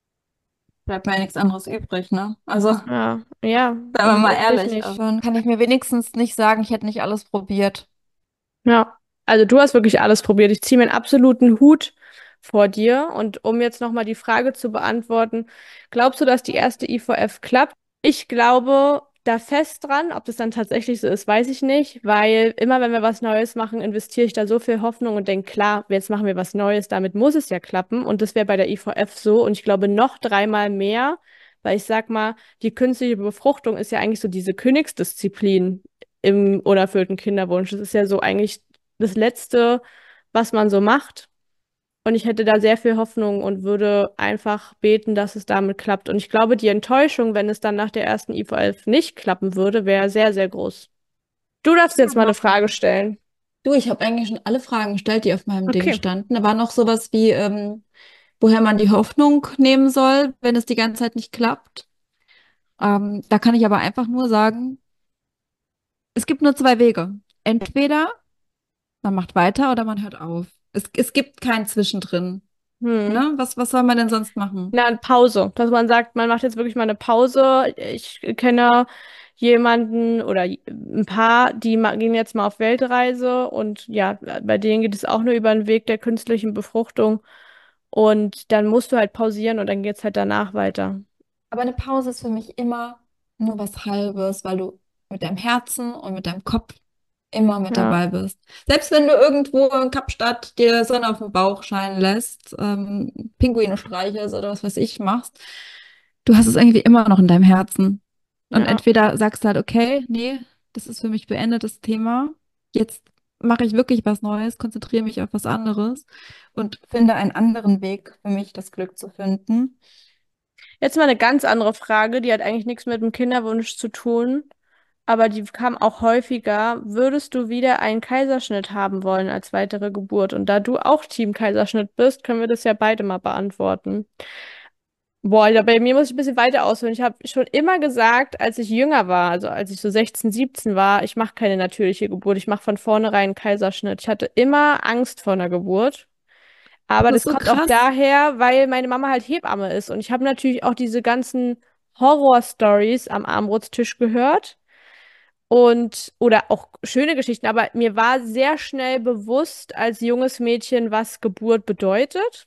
Bleibt mir ja nichts anderes übrig, ne? Also, Ja, ja, seien wir mal wirklich ehrlich, nicht. aber kann ich mir wenigstens nicht sagen, ich hätte nicht alles probiert. Ja, also du hast wirklich alles probiert. Ich ziehe meinen absoluten Hut vor dir. Und um jetzt nochmal die Frage zu beantworten, glaubst du, dass die erste IVF klappt? Ich glaube da fest dran. Ob das dann tatsächlich so ist, weiß ich nicht, weil immer wenn wir was Neues machen, investiere ich da so viel Hoffnung und denke, klar, jetzt machen wir was Neues, damit muss es ja klappen. Und das wäre bei der IVF so. Und ich glaube noch dreimal mehr, weil ich sag mal, die künstliche Befruchtung ist ja eigentlich so diese Königsdisziplin im unerfüllten Kinderwunsch. Das ist ja so eigentlich das Letzte, was man so macht. Und ich hätte da sehr viel Hoffnung und würde einfach beten, dass es damit klappt. Und ich glaube, die Enttäuschung, wenn es dann nach der ersten IVF nicht klappen würde, wäre sehr, sehr groß. Du darfst jetzt mal eine Frage stellen. Du, ich habe eigentlich schon alle Fragen gestellt, die auf meinem Ding Okay. standen. Da war noch sowas wie, woher man die Hoffnung nehmen soll, wenn es die ganze Zeit nicht klappt. Da kann ich aber einfach nur sagen, es gibt nur zwei Wege. Entweder man macht weiter oder man hört auf. Es gibt kein Zwischendrin. Hm. Ne? Was soll man denn sonst machen? Na, eine Pause. Dass man sagt, man macht jetzt wirklich mal eine Pause. Ich kenne jemanden oder ein paar, die gehen jetzt mal auf Weltreise und ja, bei denen geht es auch nur über den Weg der künstlichen Befruchtung. Und dann musst du halt pausieren und dann geht es halt danach weiter. Aber eine Pause ist für mich immer nur was Halbes, weil du mit deinem Herzen und mit deinem Kopf immer mit Ja, dabei bist. Selbst wenn du irgendwo in Kapstadt dir Sonne auf den Bauch scheinen lässt, Pinguine streichelst oder was weiß ich machst, du hast es irgendwie immer noch in deinem Herzen. Und ja. entweder sagst du halt, okay, nee, das ist für mich beendetes Thema. Jetzt mache ich wirklich was Neues, konzentriere mich auf was anderes und finde einen anderen Weg für mich, das Glück zu finden. Jetzt mal eine ganz andere Frage, die hat eigentlich nichts mit dem Kinderwunsch zu tun, aber die kam auch häufiger. Würdest du wieder einen Kaiserschnitt haben wollen als weitere Geburt? Und da du auch Team Kaiserschnitt bist, können wir das ja beide mal beantworten. Boah, ja, bei mir muss ich ein bisschen weiter ausholen. Ich habe schon immer gesagt, als ich jünger war, also als ich so 16, 17 war, ich mache keine natürliche Geburt, ich mache von vornherein einen Kaiserschnitt. Ich hatte immer Angst vor einer Geburt. Aber Das ist das so kommt auch krass. daher, weil meine Mama halt Hebamme ist. Und ich habe natürlich auch diese ganzen Horror-Stories am Armbrotstisch gehört. Und, oder auch schöne Geschichten. Aber mir war sehr schnell bewusst als junges Mädchen, was Geburt bedeutet.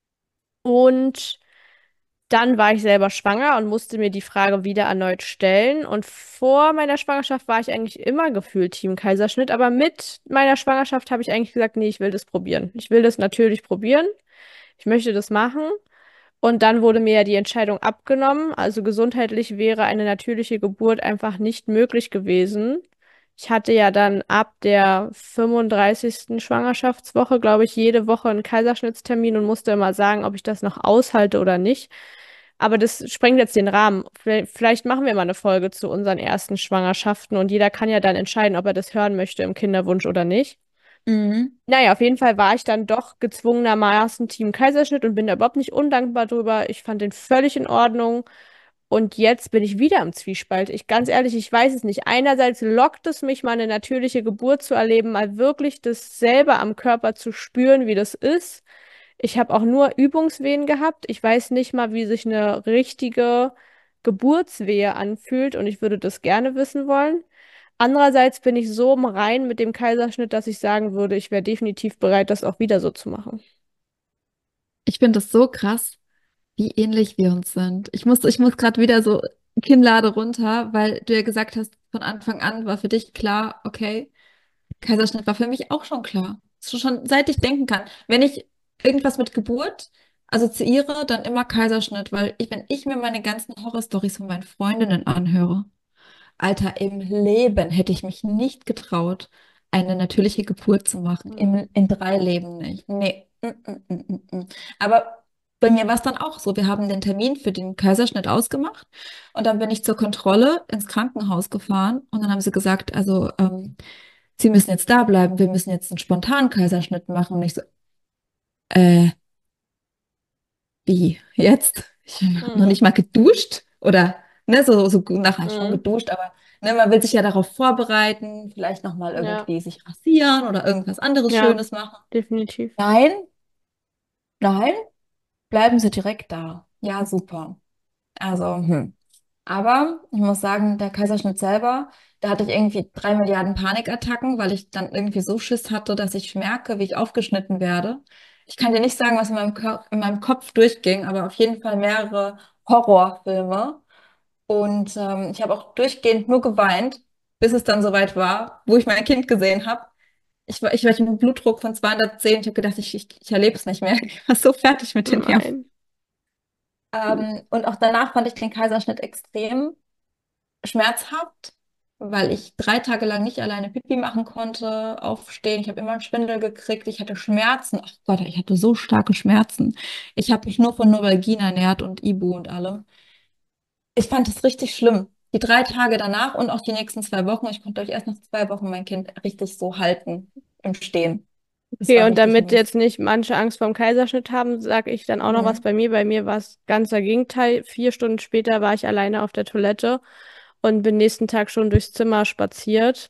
Und dann war ich selber schwanger und musste mir die Frage wieder erneut stellen. Und vor meiner Schwangerschaft war ich eigentlich immer gefühlt Team Kaiserschnitt. Aber mit meiner Schwangerschaft habe ich eigentlich gesagt, nee, ich will das probieren. Ich will das natürlich probieren. Ich möchte das machen. Und dann wurde mir ja die Entscheidung abgenommen. Also gesundheitlich wäre eine natürliche Geburt einfach nicht möglich gewesen. Ich hatte ja dann ab der 35. Schwangerschaftswoche, glaube ich, jede Woche einen Kaiserschnittstermin und musste immer sagen, ob ich das noch aushalte oder nicht. Aber das sprengt jetzt den Rahmen. Vielleicht machen wir mal eine Folge zu unseren ersten Schwangerschaften und jeder kann ja dann entscheiden, ob er das hören möchte im Kinderwunsch oder nicht. Mhm. Naja, auf jeden Fall war ich dann doch gezwungenermaßen Team Kaiserschnitt und bin da überhaupt nicht undankbar drüber. Ich fand den völlig in Ordnung. Und jetzt bin ich wieder im Zwiespalt. Ganz ehrlich, ich weiß es nicht. Einerseits lockt es mich, mal eine natürliche Geburt zu erleben, mal wirklich das selber am Körper zu spüren, wie das ist. Ich habe auch nur Übungswehen gehabt. Ich weiß nicht mal, wie sich eine richtige Geburtswehe anfühlt und ich würde das gerne wissen wollen. Andererseits bin ich so im Reinen mit dem Kaiserschnitt, dass ich sagen würde, ich wäre definitiv bereit, das auch wieder so zu machen. Ich finde das so krass, wie ähnlich wir uns sind. Ich muss gerade wieder so Kinnlade runter, weil du ja gesagt hast, von Anfang an war für dich klar, okay, Kaiserschnitt war für mich auch schon klar. Schon seit ich denken kann. Wenn ich irgendwas mit Geburt assoziiere, dann immer Kaiserschnitt, weil wenn ich mir meine ganzen Horrorstories von meinen Freundinnen anhöre, Alter, im Leben hätte ich mich nicht getraut, eine natürliche Geburt zu machen. Mhm. In 3 Leben nicht. Nee. Aber bei mir war es dann auch so. Wir haben den Termin für den Kaiserschnitt ausgemacht und dann bin ich zur Kontrolle ins Krankenhaus gefahren und dann haben sie gesagt, also Sie müssen jetzt da bleiben, wir müssen jetzt einen spontanen Kaiserschnitt machen. Und ich so, äh, wie? Jetzt? Ich habe noch Mhm. nicht mal geduscht. Oder, ne, so nachher schon Mhm. geduscht, aber ne, man will sich ja darauf vorbereiten, vielleicht nochmal Ja, irgendwie sich rasieren oder irgendwas anderes ja, Schönes machen. definitiv. Nein, nein, bleiben Sie direkt da. Ja, super. Also, Aber ich muss sagen, der Kaiserschnitt selber, da hatte ich irgendwie 3 Milliarden Panikattacken, weil ich dann irgendwie so Schiss hatte, dass ich merke, wie ich aufgeschnitten werde. Ich kann dir nicht sagen, was in meinem Kopf durchging, aber auf jeden Fall mehrere Horrorfilme. Und ich habe auch durchgehend nur geweint, bis es dann soweit war, wo ich mein Kind gesehen habe. Ich war mit einem Blutdruck von 210. Ich habe gedacht, ich erlebe es nicht mehr. Ich war so fertig mit den Nerven. Nein. Und auch danach fand ich den Kaiserschnitt extrem schmerzhaft, weil ich 3 Tage lang nicht alleine Pipi machen konnte, aufstehen. Ich habe immer einen Schwindel gekriegt. Ich hatte Schmerzen. Ach Gott, ich hatte so starke Schmerzen. Ich habe mich nur von Novalgin ernährt und Ibu und allem. Ich fand es richtig schlimm. Die 3 Tage danach und auch die nächsten 2 Wochen. Ich konnte euch erst nach 2 Wochen mein Kind richtig so halten im Stehen. Das Okay, war und richtig damit mies. jetzt nicht manche Angst vorm Kaiserschnitt haben, sage ich dann auch noch was Mhm. bei mir. Bei mir war es ganz das Gegenteil. 4 Stunden später war ich alleine auf der Toilette und bin nächsten Tag schon durchs Zimmer spaziert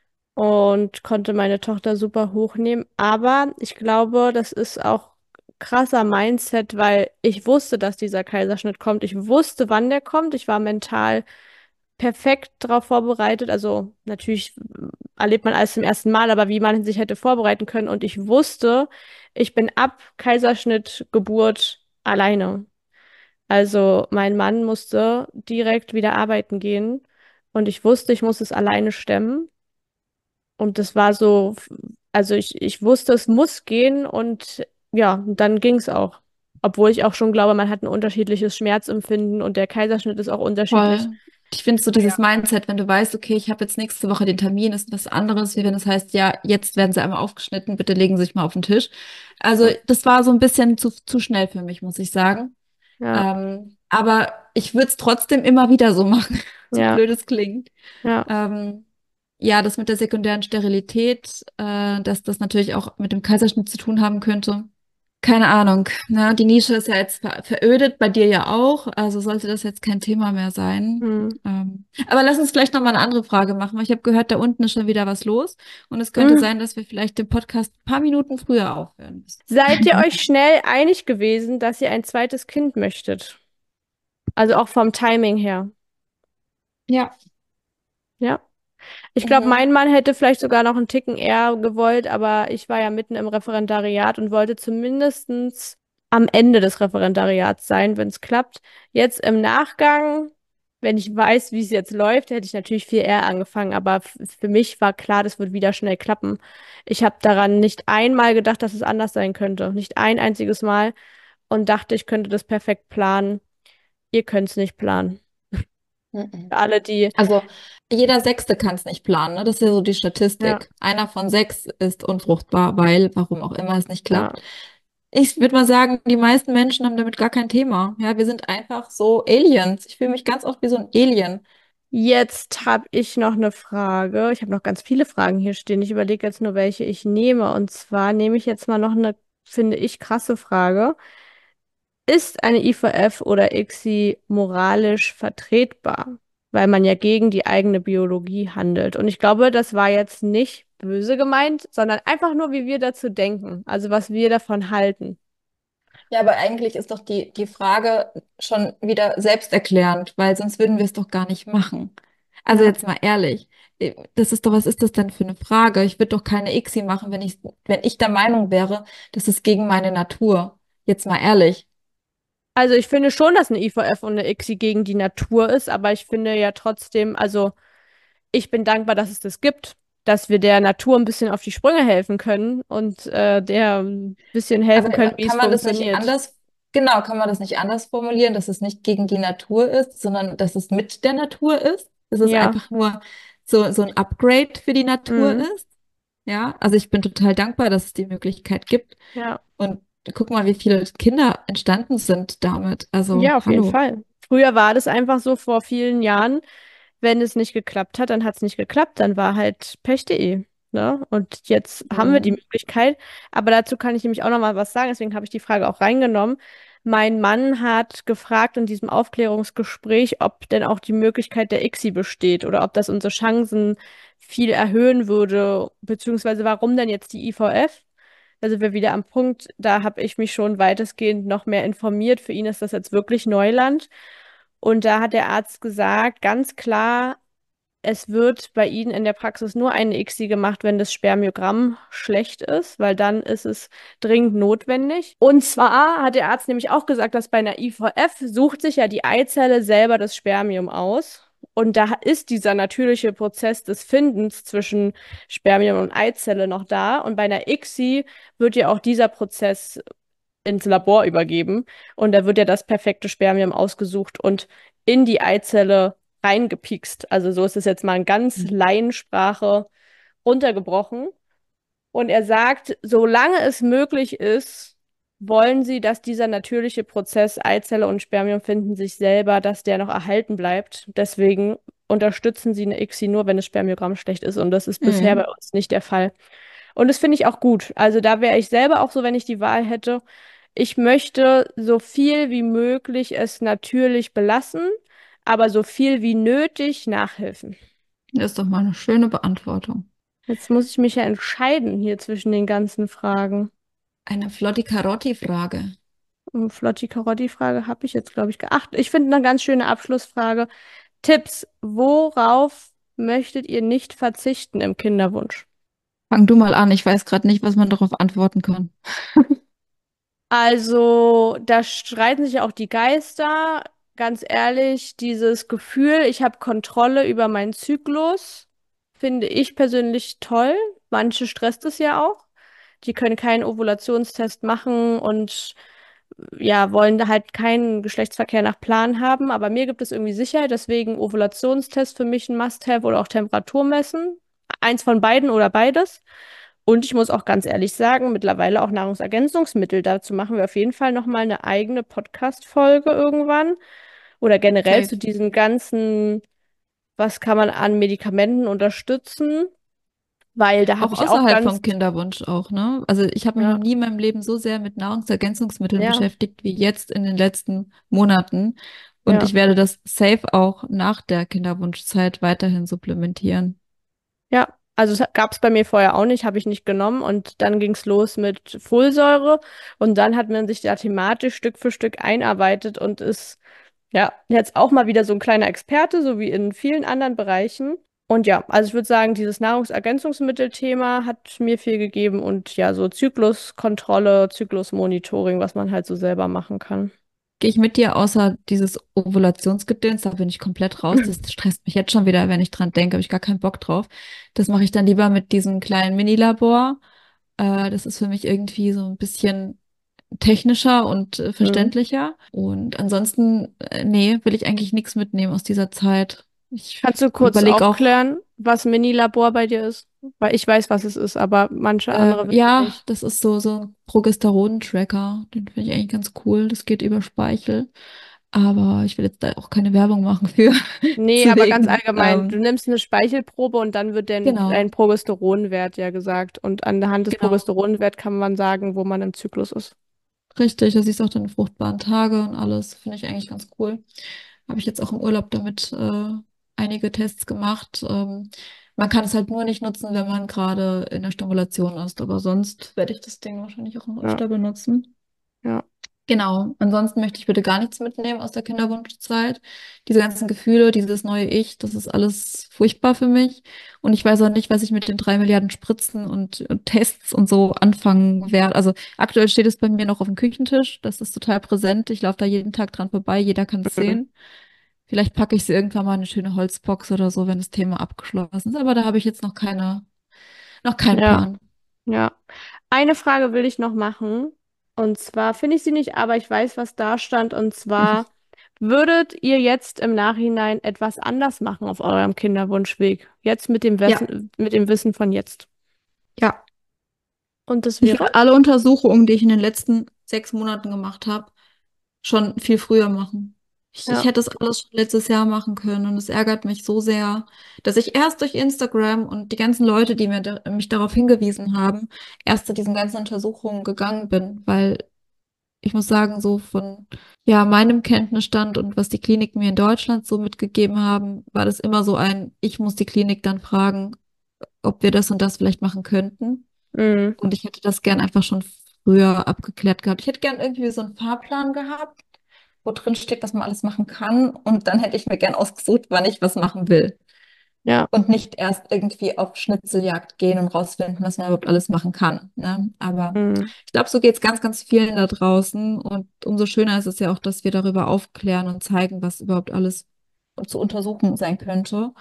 und konnte meine Tochter super hochnehmen. Aber ich glaube, das ist auch krasser Mindset, weil ich wusste, dass dieser Kaiserschnitt kommt. Ich wusste, wann der kommt. Ich war mental perfekt darauf vorbereitet. Also natürlich erlebt man alles zum ersten Mal, aber wie man sich hätte vorbereiten können. Und ich wusste, ich bin ab Kaiserschnitt, Geburt alleine. Also mein Mann musste direkt wieder arbeiten gehen und ich wusste, ich muss es alleine stemmen. Und das war so, also ich wusste, es muss gehen und ja, dann ging es auch. Obwohl ich auch schon glaube, man hat ein unterschiedliches Schmerzempfinden und der Kaiserschnitt ist auch unterschiedlich. Voll. Ich finde so dieses Mindset, wenn du weißt, okay, ich habe jetzt nächste Woche den Termin, ist was anderes, wie wenn es heißt, ja, jetzt werden sie einmal aufgeschnitten, bitte legen Sie sich mal auf den Tisch. Also Ja, das war so ein bisschen zu schnell für mich, muss ich sagen. ja, Aber ich würde es trotzdem immer wieder so machen, so ja, blöd es klingt. ja. Ähm, ja, das mit der sekundären Sterilität, dass das natürlich auch mit dem Kaiserschnitt zu tun haben könnte. Keine Ahnung. Ne? Die Nische ist ja jetzt verödet, bei dir ja auch. Also sollte das jetzt kein Thema mehr sein. Hm. Aber lass uns vielleicht noch mal eine andere Frage machen, weil ich habe gehört, da unten ist schon wieder was los. Und es könnte Hm. sein, dass wir vielleicht den Podcast ein paar Minuten früher aufhören müssen. Seid ihr euch schnell einig gewesen, dass ihr ein zweites Kind möchtet? Also auch vom Timing her. Ja. Ja. Ich glaube, Mhm. mein Mann hätte vielleicht sogar noch einen Ticken eher gewollt, aber ich war ja mitten im Referendariat und wollte zumindestens am Ende des Referendariats sein, wenn es klappt. Jetzt im Nachgang, wenn ich weiß, wie es jetzt läuft, hätte ich natürlich viel eher angefangen, aber für mich war klar, das wird wieder schnell klappen. Ich habe daran nicht einmal gedacht, dass es anders sein könnte. Nicht ein einziges Mal und dachte, ich könnte das perfekt planen. Ihr könnt es nicht planen. Mhm. Für alle, die, Also jeder Sechste kann es nicht planen, ne? Das ist ja so die ja, Statistik. Einer von 6 ist unfruchtbar, weil, warum auch immer es nicht ja. klappt. Ich würde mal sagen, die meisten Menschen haben damit gar kein Thema. Ja, wir sind einfach so Aliens. Ich fühle mich ganz oft wie so ein Alien. Jetzt habe ich noch eine Frage. Ich habe noch ganz viele Fragen hier stehen. Ich überlege jetzt nur, welche ich nehme. Und zwar nehme ich jetzt mal noch eine, finde ich, krasse Frage. ist eine IVF oder ICSI moralisch vertretbar? Weil man ja gegen die eigene Biologie handelt. Und ich glaube, das war jetzt nicht böse gemeint, sondern einfach nur, wie wir dazu denken. Also was wir davon halten. Ja, aber eigentlich ist doch die Frage schon wieder selbsterklärend, weil sonst würden wir es doch gar nicht machen. Also Ja. jetzt mal ehrlich, das ist doch, was ist das denn für eine Frage? Ich würde doch keine ICSI machen, wenn ich der Meinung wäre, das ist gegen meine Natur. Jetzt mal ehrlich. Also ich finde schon, dass eine IVF und eine ICSI gegen die Natur ist, aber ich finde ja trotzdem, also ich bin dankbar, dass es das gibt, dass wir der Natur ein bisschen auf die Sprünge helfen können und der ein bisschen helfen Aber können, wie es kann man das nicht funktioniert. anders, genau, kann man das nicht anders formulieren, dass es nicht gegen die Natur ist, sondern dass es mit der Natur ist? Dass es Ja. einfach nur so ein Upgrade für die Natur Mhm. ist? Ja, also ich bin total dankbar, dass es die Möglichkeit gibt. Ja. Und guck mal, wie viele Kinder entstanden sind damit. Also, Ja, auf jeden hallo. Fall. Früher war das einfach so vor vielen Jahren, wenn es nicht geklappt hat, dann hat es nicht geklappt, dann war halt Pech.de. Ne? Und jetzt haben wir die Mhm. Möglichkeit, aber dazu kann ich nämlich auch noch mal was sagen, deswegen habe ich die Frage auch reingenommen. Mein Mann hat gefragt in diesem Aufklärungsgespräch, ob denn auch die Möglichkeit der ICSI besteht oder ob das unsere Chancen viel erhöhen würde, beziehungsweise warum denn jetzt die IVF? Da sind wir wieder am Punkt, da habe ich mich schon weitestgehend noch mehr informiert. Für ihn ist das jetzt wirklich Neuland. Und da hat der Arzt gesagt, ganz klar, es wird bei Ihnen in der Praxis nur eine ICSI gemacht, wenn das Spermiogramm schlecht ist, weil dann ist es dringend notwendig. Und zwar hat der Arzt nämlich auch gesagt, dass bei einer IVF sucht sich ja die Eizelle selber das Spermium aus. Und da ist dieser natürliche Prozess des Findens zwischen Spermium und Eizelle noch da. Und bei einer ICSI wird ja auch dieser Prozess ins Labor übergeben und da wird ja das perfekte Spermium ausgesucht und in die Eizelle reingepikst. Also so ist es jetzt mal in ganz Laiensprache runtergebrochen. Und er sagt, solange es möglich ist, wollen sie, dass dieser natürliche Prozess Eizelle und Spermium finden sich selber, dass der noch erhalten bleibt. Deswegen unterstützen sie eine ICSI nur, wenn das Spermiogramm schlecht ist. Und das ist bisher bei Mhm. uns nicht der Fall. Und das finde ich auch gut. Also da wäre ich selber auch so, wenn ich die Wahl hätte. Ich möchte so viel wie möglich es natürlich belassen, aber so viel wie nötig nachhelfen. Das ist doch mal eine schöne Beantwortung. Jetzt muss ich mich ja entscheiden hier zwischen den ganzen Fragen. Eine Flotti-Carotti-Frage. Flotti Carotti-Frage habe ich jetzt, glaube ich, geachtet. Ich finde eine ganz schöne Abschlussfrage. Tipps. Worauf möchtet ihr nicht verzichten im Kinderwunsch? Fang du mal an, ich weiß gerade nicht, was man darauf antworten kann. Also, da streiten sich auch die Geister. Ganz ehrlich, dieses Gefühl, ich habe Kontrolle über meinen Zyklus, finde ich persönlich toll. Manche stresst es ja auch. Die können keinen Ovulationstest machen und ja, wollen da halt keinen Geschlechtsverkehr nach Plan haben. Aber mir gibt es irgendwie Sicherheit, deswegen Ovulationstest für mich ein Must-have oder auch Temperatur messen. Eins von beiden oder beides. Und ich muss auch ganz ehrlich sagen, mittlerweile auch Nahrungsergänzungsmittel. Dazu machen wir auf jeden Fall nochmal eine eigene Podcast-Folge irgendwann. Oder generell zu Safe. diesen ganzen, was kann man an Medikamenten unterstützen? Weil da Auch habe ich auch außerhalb ganz, vom Kinderwunsch auch, ne? Also ich habe mich noch ja, nie in meinem Leben so sehr mit Nahrungsergänzungsmitteln ja, beschäftigt wie jetzt in den letzten Monaten. Und ja. ich werde das safe auch nach der Kinderwunschzeit weiterhin supplementieren. Ja, also es gab es bei mir vorher auch nicht, habe ich nicht genommen und dann ging es los mit Folsäure und dann hat man sich da thematisch Stück für Stück einarbeitet und ist ja jetzt auch mal wieder so ein kleiner Experte, so wie in vielen anderen Bereichen. Und ja, also ich würde sagen, dieses Nahrungsergänzungsmittelthema hat mir viel gegeben und ja, so Zykluskontrolle, Zyklusmonitoring, was man halt so selber machen kann. Gehe ich mit dir, außer dieses Ovulationsgedöns, da bin ich komplett raus. Das stresst mich jetzt schon wieder, wenn ich dran denke, habe ich gar keinen Bock drauf. Das mache ich dann lieber mit diesem kleinen Minilabor. Das ist für mich irgendwie so ein bisschen technischer und Mhm. verständlicher. Und ansonsten, nee, will ich eigentlich nichts mitnehmen aus dieser Zeit. Ich Kannst du kurz überlege auch, aufklären, was Mini-Labor bei dir ist? Weil ich weiß, was es ist, aber manche andere wissen ja, nicht. das ist so ein Progesteron-Tracker. Den finde ich eigentlich ganz cool. Das geht über Speichel. Aber ich will jetzt da auch keine Werbung machen für. Nee, aber ganz Deswegen, allgemein, du nimmst eine Speichelprobe und dann wird genau, dein Progesteronwert ja gesagt. Und anhand des genau. Progesteronwerts kann man sagen, wo man im Zyklus ist. Richtig, da siehst du auch deine fruchtbaren Tage und alles. Finde ich eigentlich ganz cool. Habe ich jetzt auch im Urlaub damit einige Tests gemacht. Man kann es halt nur nicht nutzen, wenn man gerade in der Stimulation ist. Aber sonst werde ich das Ding wahrscheinlich auch noch Ja, öfter benutzen. ja, Genau. Ansonsten möchte ich bitte gar nichts mitnehmen aus der Kinderwunschzeit. Diese ganzen Gefühle, dieses neue Ich, das ist alles furchtbar für mich. Und ich weiß auch nicht, was ich mit den 3 Milliarden Spritzen und Tests und so anfangen werde. Also aktuell steht es bei mir noch auf dem Küchentisch. Das ist total präsent. Ich laufe da jeden Tag dran vorbei. Jeder kann es mhm. sehen. Vielleicht packe ich sie irgendwann mal in eine schöne Holzbox oder so, wenn das Thema abgeschlossen ist. Aber da habe ich jetzt noch keinen Ja, Plan. ja. Eine Frage will ich noch machen. Und zwar finde ich sie nicht, aber ich weiß, was da stand. Und zwar, würdet ihr jetzt im Nachhinein etwas anders machen auf eurem Kinderwunschweg? Jetzt Ja, Mit dem Wissen von jetzt. ja. Und das Ich wäre? werde alle Untersuchungen, die ich in den letzten 6 Monaten gemacht habe, schon viel früher machen. Ich Ja. hätte das alles schon letztes Jahr machen können und es ärgert mich so sehr, dass ich erst durch Instagram und die ganzen Leute, die mich darauf hingewiesen haben, erst zu diesen ganzen Untersuchungen gegangen bin, weil ich muss sagen, so von ja, meinem Kenntnisstand und was die Kliniken mir in Deutschland so mitgegeben haben, war das immer so ich muss die Klinik dann fragen, ob wir das und das vielleicht machen könnten. Mhm. Und ich hätte das gern einfach schon früher abgeklärt gehabt. Ich hätte gern irgendwie so einen Fahrplan gehabt, wo drin steht, was man alles machen kann. Und dann hätte ich mir gern ausgesucht, wann ich was machen will. Ja. Und nicht erst irgendwie auf Schnitzeljagd gehen und rausfinden, was man überhaupt alles machen kann. Ne? Aber Mhm. ich glaube, so geht es ganz, ganz vielen da draußen. Und umso schöner ist es ja auch, dass wir darüber aufklären und zeigen, was überhaupt alles zu untersuchen sein könnte.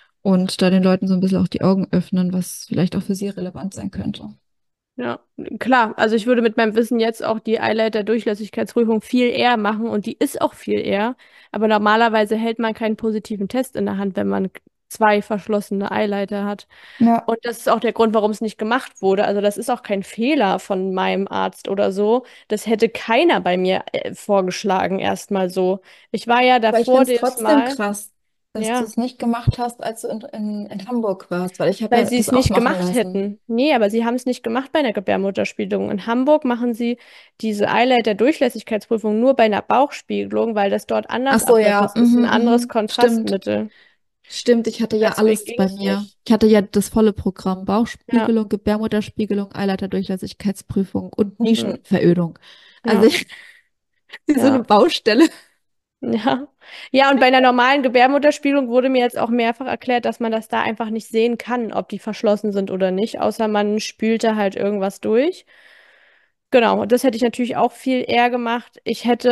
Und da den Leuten so ein bisschen auch die Augen öffnen, was vielleicht auch für sie relevant sein könnte. Ja, klar. Also ich würde mit meinem Wissen jetzt auch die Eileiter-Durchlässigkeitsprüfung viel eher machen und die ist auch viel eher. Aber normalerweise hält man keinen positiven Test in der Hand, wenn man zwei verschlossene Eileiter hat. Ja. Und das ist auch der Grund, warum es nicht gemacht wurde. Also das ist auch kein Fehler von meinem Arzt oder so. Das hätte keiner bei mir vorgeschlagen, erstmal so. Ich war ja Aber ich davor finde es das trotzdem Mal, krass, dass du ja. es nicht gemacht hast, als du in Hamburg warst, weil ich habe Weil ja sie das es auch nicht machen gemacht lassen. hätten. Nee, aber sie haben es nicht gemacht bei einer Gebärmutterspiegelung. In Hamburg machen sie diese Eileiter-Durchlässigkeitsprüfung nur bei einer Bauchspiegelung, weil das dort Ach anders so, abläuft. ja, Das ist ein anderes stimmt. Kontrastmittel. Stimmt, ich hatte ja Deswegen alles ging bei es mir. nicht. Ich hatte ja das volle Programm. Ja. Bauchspiegelung, Gebärmutterspiegelung, Eileiterdurchlässigkeitsprüfung und Hm. Nischenverödung. Also Ja. ich, wie so eine Ja. Baustelle. Ja. Ja, und bei einer normalen Gebärmutterspiegelung wurde mir jetzt auch mehrfach erklärt, dass man das da einfach nicht sehen kann, ob die verschlossen sind oder nicht, außer man spült da halt irgendwas durch. Genau, das hätte ich natürlich auch viel eher gemacht.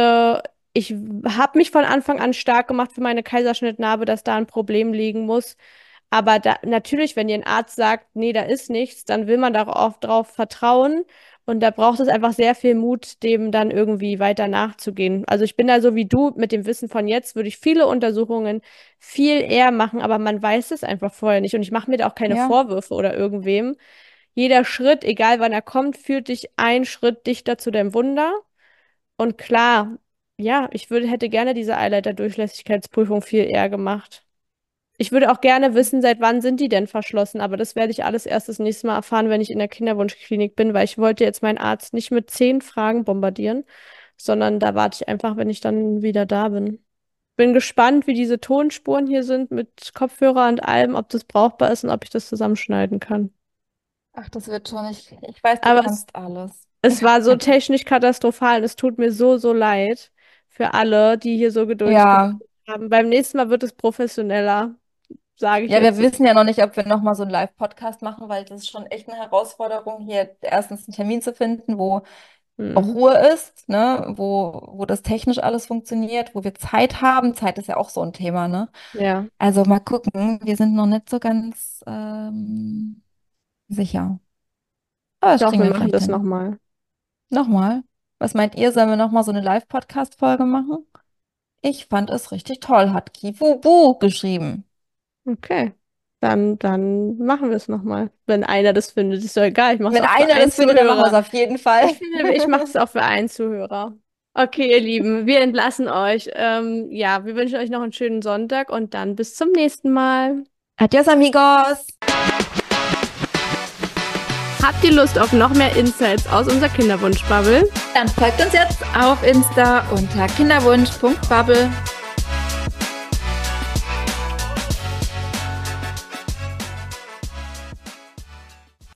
Ich habe mich von Anfang an stark gemacht für meine Kaiserschnittnarbe, dass da ein Problem liegen muss. Aber da, natürlich, wenn dir ein Arzt sagt, nee, da ist nichts, dann will man darauf drauf vertrauen. Und da braucht es einfach sehr viel Mut, dem dann irgendwie weiter nachzugehen. Also ich bin da so wie du, mit dem Wissen von jetzt würde ich viele Untersuchungen viel eher machen, aber man weiß es einfach vorher nicht. Und ich mache mir da auch keine Ja, Vorwürfe oder irgendwem. Jeder Schritt, egal wann er kommt, führt dich einen Schritt dichter zu deinem Wunder. Und klar, ja, hätte gerne diese Eileiter-Durchlässigkeitsprüfung viel eher gemacht. Ich würde auch gerne wissen, seit wann sind die denn verschlossen, aber das werde ich alles erst das nächste Mal erfahren, wenn ich in der Kinderwunschklinik bin, weil ich wollte jetzt meinen Arzt nicht mit 10 Fragen bombardieren, sondern da warte ich einfach, wenn ich dann wieder da bin. Bin gespannt, wie diese Tonspuren hier sind mit Kopfhörer und allem, ob das brauchbar ist und ob ich das zusammenschneiden kann. ach, das wird schon. Ich weiß, du Aber kannst alles. es war so technisch katastrophal und es tut mir so, so leid für alle, die hier so geduldig Ja, gewartet haben. Beim nächsten Mal wird es professioneller, sage ich ja, wir jetzt. wissen ja noch nicht, ob wir nochmal so einen Live-Podcast machen, weil das ist schon echt eine Herausforderung, hier erstens einen Termin zu finden, wo auch Mhm. Ruhe ist, ne, wo das technisch alles funktioniert, wo wir Zeit haben. Zeit ist ja auch so ein Thema, ne? Ja, Also mal gucken, wir sind noch nicht so ganz sicher. Aber das doch, kriegen wir wir machen vielleicht das hin. nochmal. Nochmal. Was meint ihr, sollen wir nochmal so eine Live-Podcast-Folge machen? Ich fand es richtig toll, hat Kifubu geschrieben. Okay. Dann machen wir es nochmal. Wenn einer das findet, ist doch egal. Ich mache es Wenn auch für einer einen das findet, dann machen wir es Zuhörer. auf jeden Fall. Ich mache es auch für einen Zuhörer. Okay, ihr Lieben, wir entlassen euch. Ja, wir wünschen euch noch einen schönen Sonntag und dann bis zum nächsten Mal. Adios, amigos. Habt ihr Lust auf noch mehr Insights aus unserer Kinderwunsch-Bubble? Dann folgt uns jetzt auf Insta unter kinderwunsch.bubble.